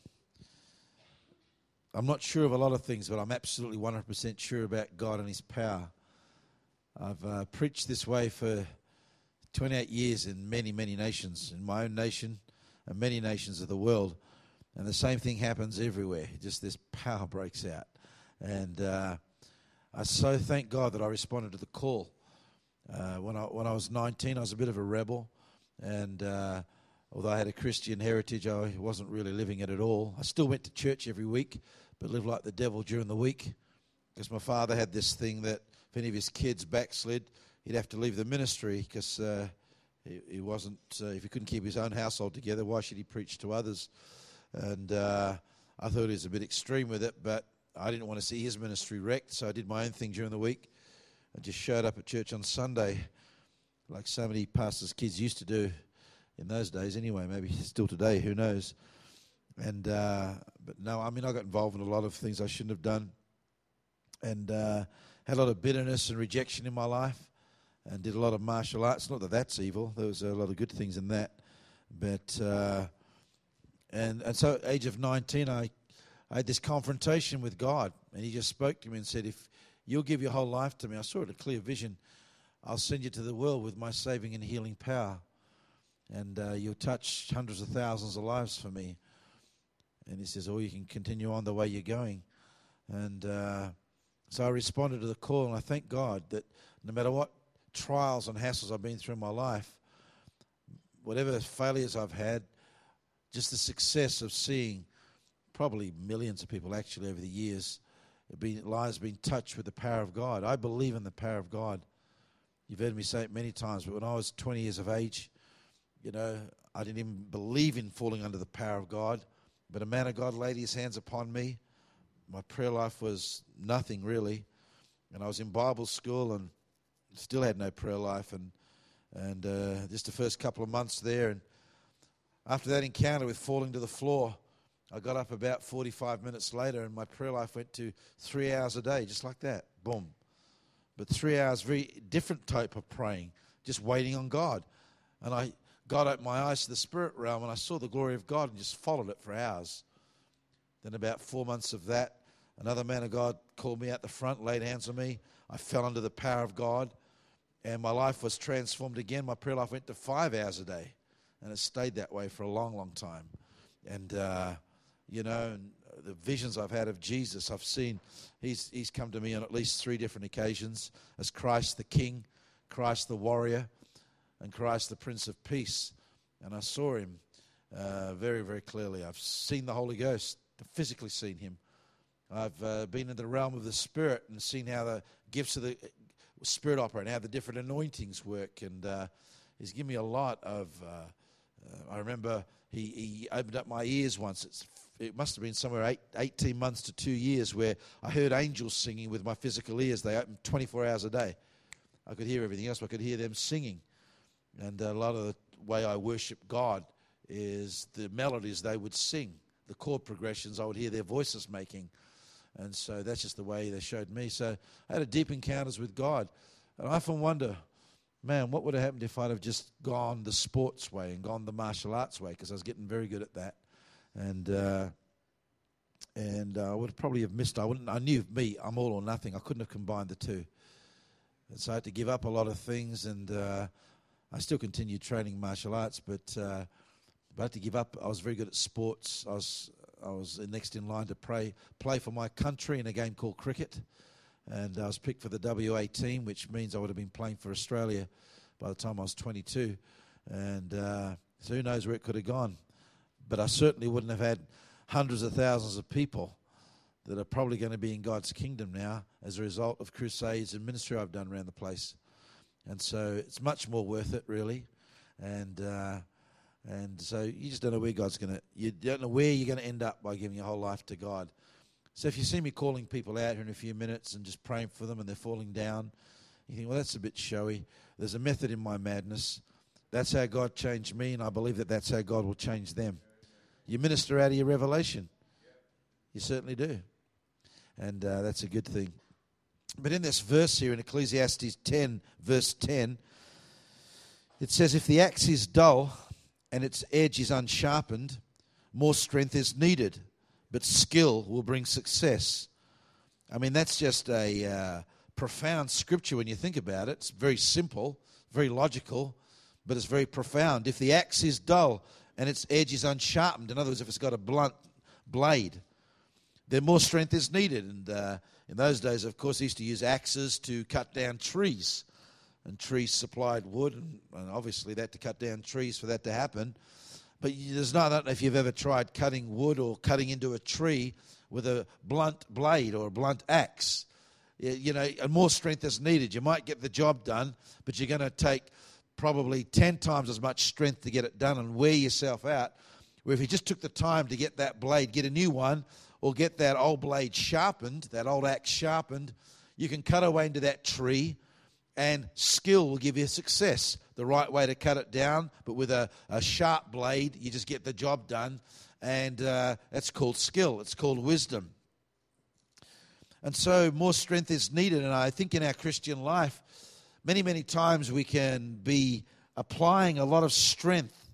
Speaker 4: I'm not sure of a lot of things, but I'm absolutely one hundred percent sure about God and his power. I've uh, preached this way for twenty-eight years in many, many nations, in my own nation and many nations of the world. And the same thing happens everywhere. Just this power breaks out. And uh, I so thank God that I responded to the call. Uh, when I when I was nineteen, I was a bit of a rebel. And uh, although I had a Christian heritage, I wasn't really living it at all. I still went to church every week, but live like the devil during the week. Because my father had this thing that if any of his kids backslid, he'd have to leave the ministry because uh, he, he wasn't, uh, if he couldn't keep his own household together, why should he preach to others? And uh, I thought he was a bit extreme with it, but I didn't want to see his ministry wrecked, so I did my own thing during the week. I just showed up at church on Sunday, like so many pastors' kids used to do in those days anyway, maybe still today, who knows. And uh, but no, I mean, I got involved in a lot of things I shouldn't have done, and uh, had a lot of bitterness and rejection in my life, and did a lot of martial arts. Not that that's evil. There was a lot of good things in that. But, uh, and and so at the age of nineteen, I, I had this confrontation with God, and he just spoke to me and said, if you'll give your whole life to me, I saw it a clear vision, I'll send you to the world with my saving and healing power. And uh, you'll touch hundreds of thousands of lives for me. And he says, or you can continue on the way you're going. And uh, so I responded to the call, and I thank God that no matter what trials and hassles I've been through in my life, whatever failures I've had, just the success of seeing probably millions of people actually over the years, been, lives being touched with the power of God. I believe in the power of God. You've heard me say it many times, but when I was twenty years of age, you know, I didn't even believe in falling under the power of God. But a man of God laid his hands upon me. My prayer life was nothing really. And I was in Bible school and still had no prayer life. And and uh, just the first couple of months there. And after that encounter with falling to the floor, I got up about forty-five minutes later and my prayer life went to three hours a day, just like that. Boom. But three hours, very different type of praying, just waiting on God. And I God opened my eyes to the spirit realm and I saw the glory of God and just followed it for hours. Then about four months of that, another man of God called me out the front, laid hands on me. I fell under the power of God and my life was transformed again. My prayer life went to five hours a day and it stayed that way for a long, long time. And, uh, you know, and the visions I've had of Jesus, I've seen, he's, he's come to me on at least three different occasions as Christ the King, Christ the Warrior, and Christ the Prince of Peace. And I saw him uh, very, very clearly. I've seen the Holy Ghost, I've physically seen him. I've uh, been in the realm of the Spirit and seen how the gifts of the Spirit operate, how the different anointings work. And uh, he's given me a lot of, uh, uh, I remember he, he opened up my ears once. It's, it must have been somewhere eight, eighteen months to two years where I heard angels singing with my physical ears. They opened twenty-four hours a day. I could hear everything else, but I could hear them singing. And a lot of the way I worship God is the melodies they would sing, the chord progressions, I would hear their voices making. And so that's just the way they showed me. So I had a deep encounters with God. And I often wonder, man, what would have happened if I'd have just gone the sports way and gone the martial arts way? Because I was getting very good at that. And uh, and uh, I would probably have missed. I wouldn't. I knew me. I'm all or nothing. I couldn't have combined the two. And so I had to give up a lot of things. And uh, I still continued training martial arts, but uh, but I had to give up. I was very good at sports. I was I was next in line to pray, play for my country in a game called cricket. And I was picked for the W A team, which means I would have been playing for Australia by the time I was twenty-two. And uh, so who knows where it could have gone. But I certainly wouldn't have had hundreds of thousands of people that are probably going to be in God's kingdom now as a result of crusades and ministry I've done around the place. And so it's much more worth it, really. And uh, and so you just don't know where God's going to, you don't know where you're going to end up by giving your whole life to God. So if you see me calling people out here in a few minutes and just praying for them and they're falling down, you think, well, that's a bit showy. There's a method in my madness. That's how God changed me, and I believe that that's how God will change them. You minister out of your revelation. You certainly do. And uh, that's a good thing. But in this verse here in Ecclesiastes ten, verse ten, it says, if the axe is dull and its edge is unsharpened, more strength is needed, but skill will bring success. I mean, that's just a uh, profound scripture when you think about it. It's very simple, very logical, but it's very profound. If the axe is dull and its edge is unsharpened, in other words, if it's got a blunt blade, then more strength is needed. And uh, in those days, of course, they used to use axes to cut down trees. And trees supplied wood, and, and obviously they had to cut down trees for that to happen. But you, there's not, I don't know if you've ever tried cutting wood or cutting into a tree with a blunt blade or a blunt axe. You know, and more strength is needed. You might get the job done, but you're going to take probably ten times as much strength to get it done and wear yourself out. Where if you just took the time to get that blade, get a new one, or get that old blade sharpened, that old axe sharpened, you can cut away into that tree, and skill will give you success. The right way to cut it down, but with a, a sharp blade, you just get the job done, and uh, that's called skill. It's called wisdom. And so more strength is needed, and I think in our Christian life, many, many times we can be applying a lot of strength,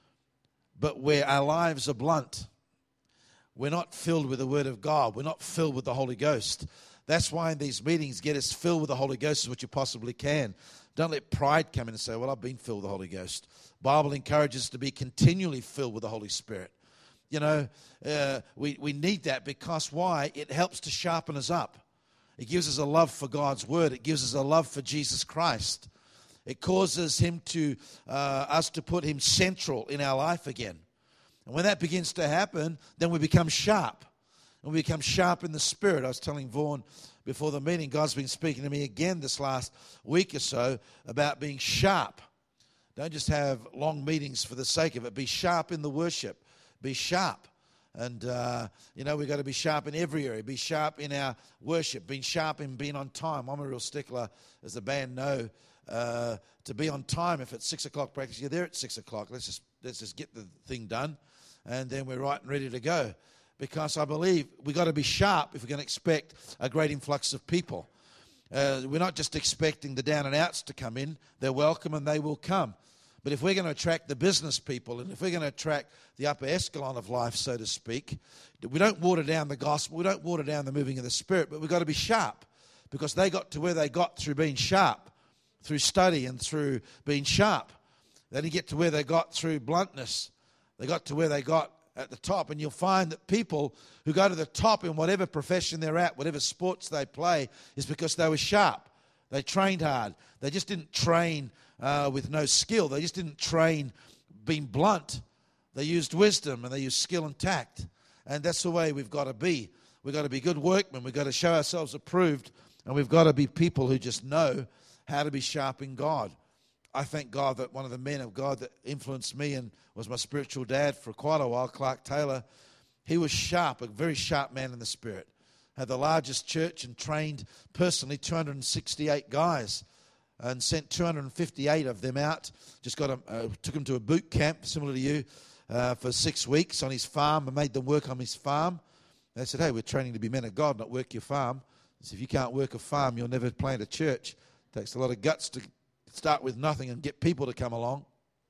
Speaker 4: but where our lives are blunt. We're not filled with the Word of God. We're not filled with the Holy Ghost. That's why in these meetings, get us filled with the Holy Ghost as much as you possibly can. Don't let pride come in and say, well, I've been filled with the Holy Ghost. The Bible encourages us to be continually filled with the Holy Spirit. You know, uh, we, we need that because why? It helps to sharpen us up. It gives us a love for God's Word. It gives us a love for Jesus Christ. It causes him to uh, us to put him central in our life again. And when that begins to happen, then we become sharp. And we become sharp in the Spirit. I was telling Vaughan before the meeting, God's been speaking to me again this last week or so about being sharp. Don't just have long meetings for the sake of it. Be sharp in the worship. Be sharp. And, uh, you know, we've got to be sharp in every area. Be sharp in our worship. Being sharp in being on time. I'm a real stickler, as the band know, uh, to be on time. If it's six o'clock practice, you're there at six o'clock. Let's just, let's just get the thing done. And then we're right and ready to go. Because I believe we've got to be sharp if we're going to expect a great influx of people. Uh, we're not just expecting the down and outs to come in. They're welcome and they will come. But if we're going to attract the business people and if we're going to attract the upper echelon of life, so to speak, we don't water down the gospel. We don't water down the moving of the Spirit, but we've got to be sharp because they got to where they got through being sharp, through study and through being sharp. They didn't get to where they got through bluntness. They got to where they got at the top. And you'll find that people who go to the top in whatever profession they're at, whatever sports they play, is because they were sharp. They trained hard. They just didn't train uh, with no skill. They just didn't train being blunt. They used wisdom and they used skill and tact. And that's the way we've got to be. We've got to be good workmen. We've got to show ourselves approved. And we've got to be people who just know how to be sharp in God. I thank God that one of the men of God that influenced me and was my spiritual dad for quite a while, Clark Taylor, he was sharp, a very sharp man in the Spirit. Had the largest church and trained personally two hundred sixty-eight guys and sent two hundred fifty-eight of them out. Just got them, uh, took them to a boot camp, similar to you, uh, for six weeks on his farm and made them work on his farm. They said, hey, we're training to be men of God, not work your farm. He said, if you can't work a farm, you'll never plant a church. It takes a lot of guts to start with nothing and get people to come along.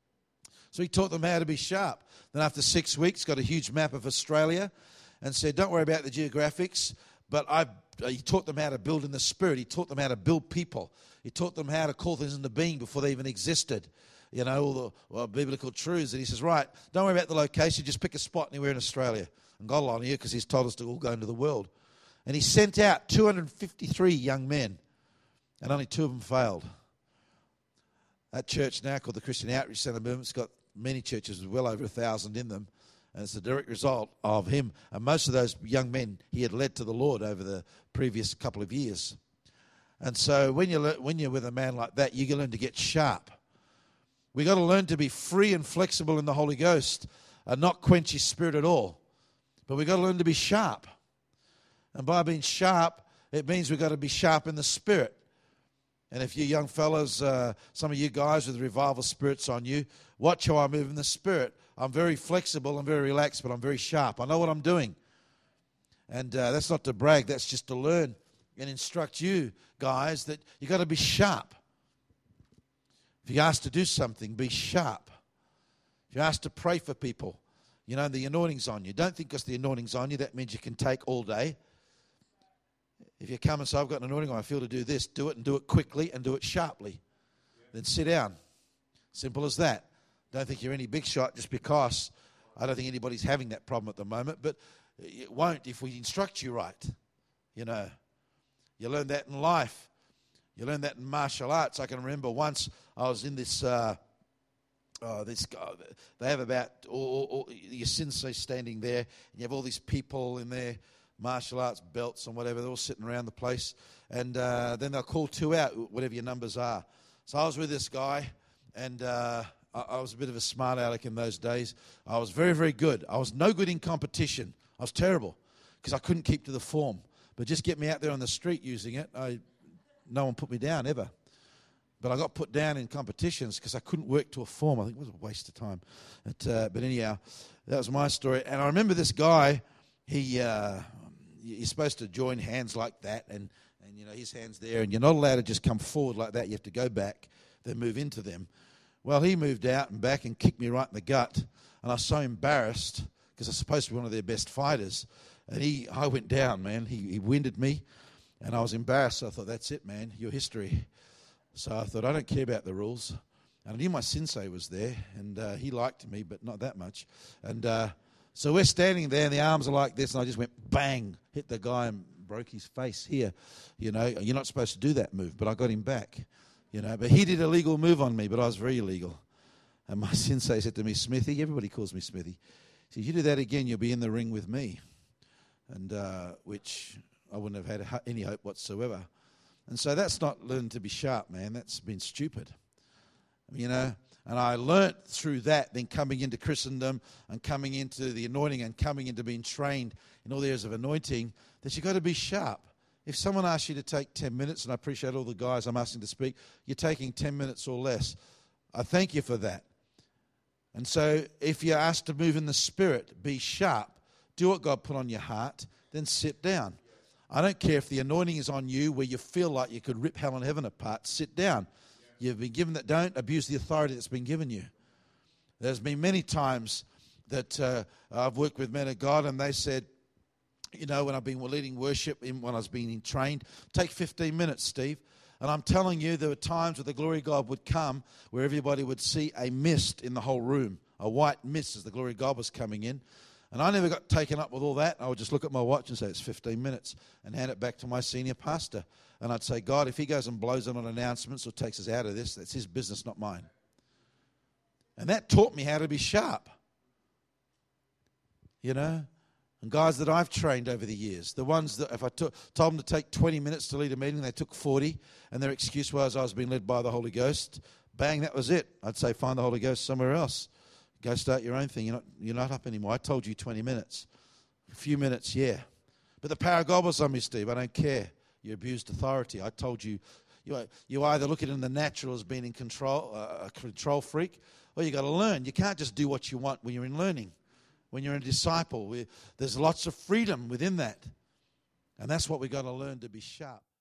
Speaker 4: So he taught them how to be sharp. Then after six weeks, got a huge map of Australia and said, don't worry about the geographics, but I, he taught them how to build in the Spirit. He taught them how to build people. He taught them how to call things into being before they even existed. You know, all the well, biblical truths. And he says, right, don't worry about the location, just pick a spot anywhere in Australia. And God will honor you because he's told us to all go into the world. And he sent out two hundred fifty-three young men, and only two of them failed. That church now called the Christian Outreach Centre Movement's got many churches with well over a thousand in them. And it's a direct result of him. And most of those young men he had led to the Lord over the previous couple of years. And so when, you le- when you're with a man like that, you learn to get sharp. We've got to learn to be free and flexible in the Holy Ghost and not quench his Spirit at all. But we've got to learn to be sharp. And by being sharp, it means we've got to be sharp in the Spirit. And if you young fellas, uh, some of you guys with revival spirits on you, watch how I move in the Spirit. I'm very flexible, I'm very relaxed, but I'm very sharp. I know what I'm doing. And uh, that's not to brag, that's just to learn and instruct you guys that you've got to be sharp. If you're asked to do something, be sharp. If you're asked to pray for people, you know, the anointing's on you. Don't think because the anointing's on you, that means you can take all day. If you come and say, I've got an anointing, I feel to do this, do it and do it quickly and do it sharply. Yeah. Then sit down. Simple as that. Don't think you're any big shot just because. I don't think anybody's having that problem at the moment, but it won't if we instruct you right. You know, you learn that in life. You learn that in martial arts. I can remember once I was in this, uh, uh, this guy, they have about, all, all, your sensei standing there, and you have all these people in there, martial arts belts and whatever. They're all sitting around the place. And uh, then they'll call two out, whatever your numbers are. So I was with this guy, and uh, I, I was a bit of a smart aleck in those days. I was very, very good. I was no good in competition. I was terrible because I couldn't keep to the form. But just get me out there on the street using it, I, no one put me down ever. But I got put down in competitions because I couldn't work to a form. I think it was a waste of time. But, uh, but anyhow, that was my story. And I remember this guy, he, uh, you're supposed to join hands like that, and, and you know his hand's there, and you're not allowed to just come forward like that. You have to go back, then move into them. Well, he moved out and back and kicked me right in the gut, and I was so embarrassed because I was supposed to be one of their best fighters. And he, I went down, man. He, he winded me, and I was embarrassed. So I thought, that's it, man, your history. So I thought, I don't care about the rules. And I knew my sensei was there, and uh, he liked me, but not that much. And uh, so we're standing there, and the arms are like this, and I just went bang, hit the guy and broke his face here. You know, you're not supposed to do that move, but I got him back. You know, but he did a legal move on me, but I was very illegal. And my sensei said to me, Smithy, everybody calls me Smithy. He said, you do that again, you'll be in the ring with me. And uh, which I wouldn't have had any hope whatsoever. And so that's not learning to be sharp, man. That's been stupid. You know, and I learnt through that, then coming into Christendom and coming into the anointing and coming into being trained in all the areas of anointing, that you've got to be sharp. If someone asks you to take ten minutes, and I appreciate all the guys I'm asking to speak, you're taking ten minutes or less. I thank you for that. And so if you're asked to move in the Spirit, be sharp. Do what God put on your heart, then sit down. I don't care if the anointing is on you where you feel like you could rip hell and heaven apart. Sit down. You've been given that. Don't abuse the authority that's been given you. There's been many times that uh, I've worked with men of God, and they said, you know, when I've been leading worship, in, when I was being trained, take fifteen minutes, Steve. And I'm telling you, there were times where the glory of God would come where everybody would see a mist in the whole room, a white mist as the glory of God was coming in. And I never got taken up with all that. I would just look at my watch and say, it's fifteen minutes, and hand it back to my senior pastor. And I'd say, God, if he goes and blows it on announcements or takes us out of this, that's his business, not mine. And that taught me how to be sharp. You know? And guys that I've trained over the years, the ones that if I took, told them to take twenty minutes to lead a meeting, they took forty, and their excuse was I was being led by the Holy Ghost. Bang, that was it. I'd say find the Holy Ghost somewhere else. Go start your own thing. You're not, you're not up anymore. I told you twenty minutes. A few minutes, yeah. But the power of God was on me, Steve. I don't care. You abused authority. I told you, you, you either look at it in the natural as being in control, uh, a control freak, or you got to learn. You can't just do what you want when you're in learning. When you're a disciple, we, there's lots of freedom within that. And that's what we got to learn, to be sharp.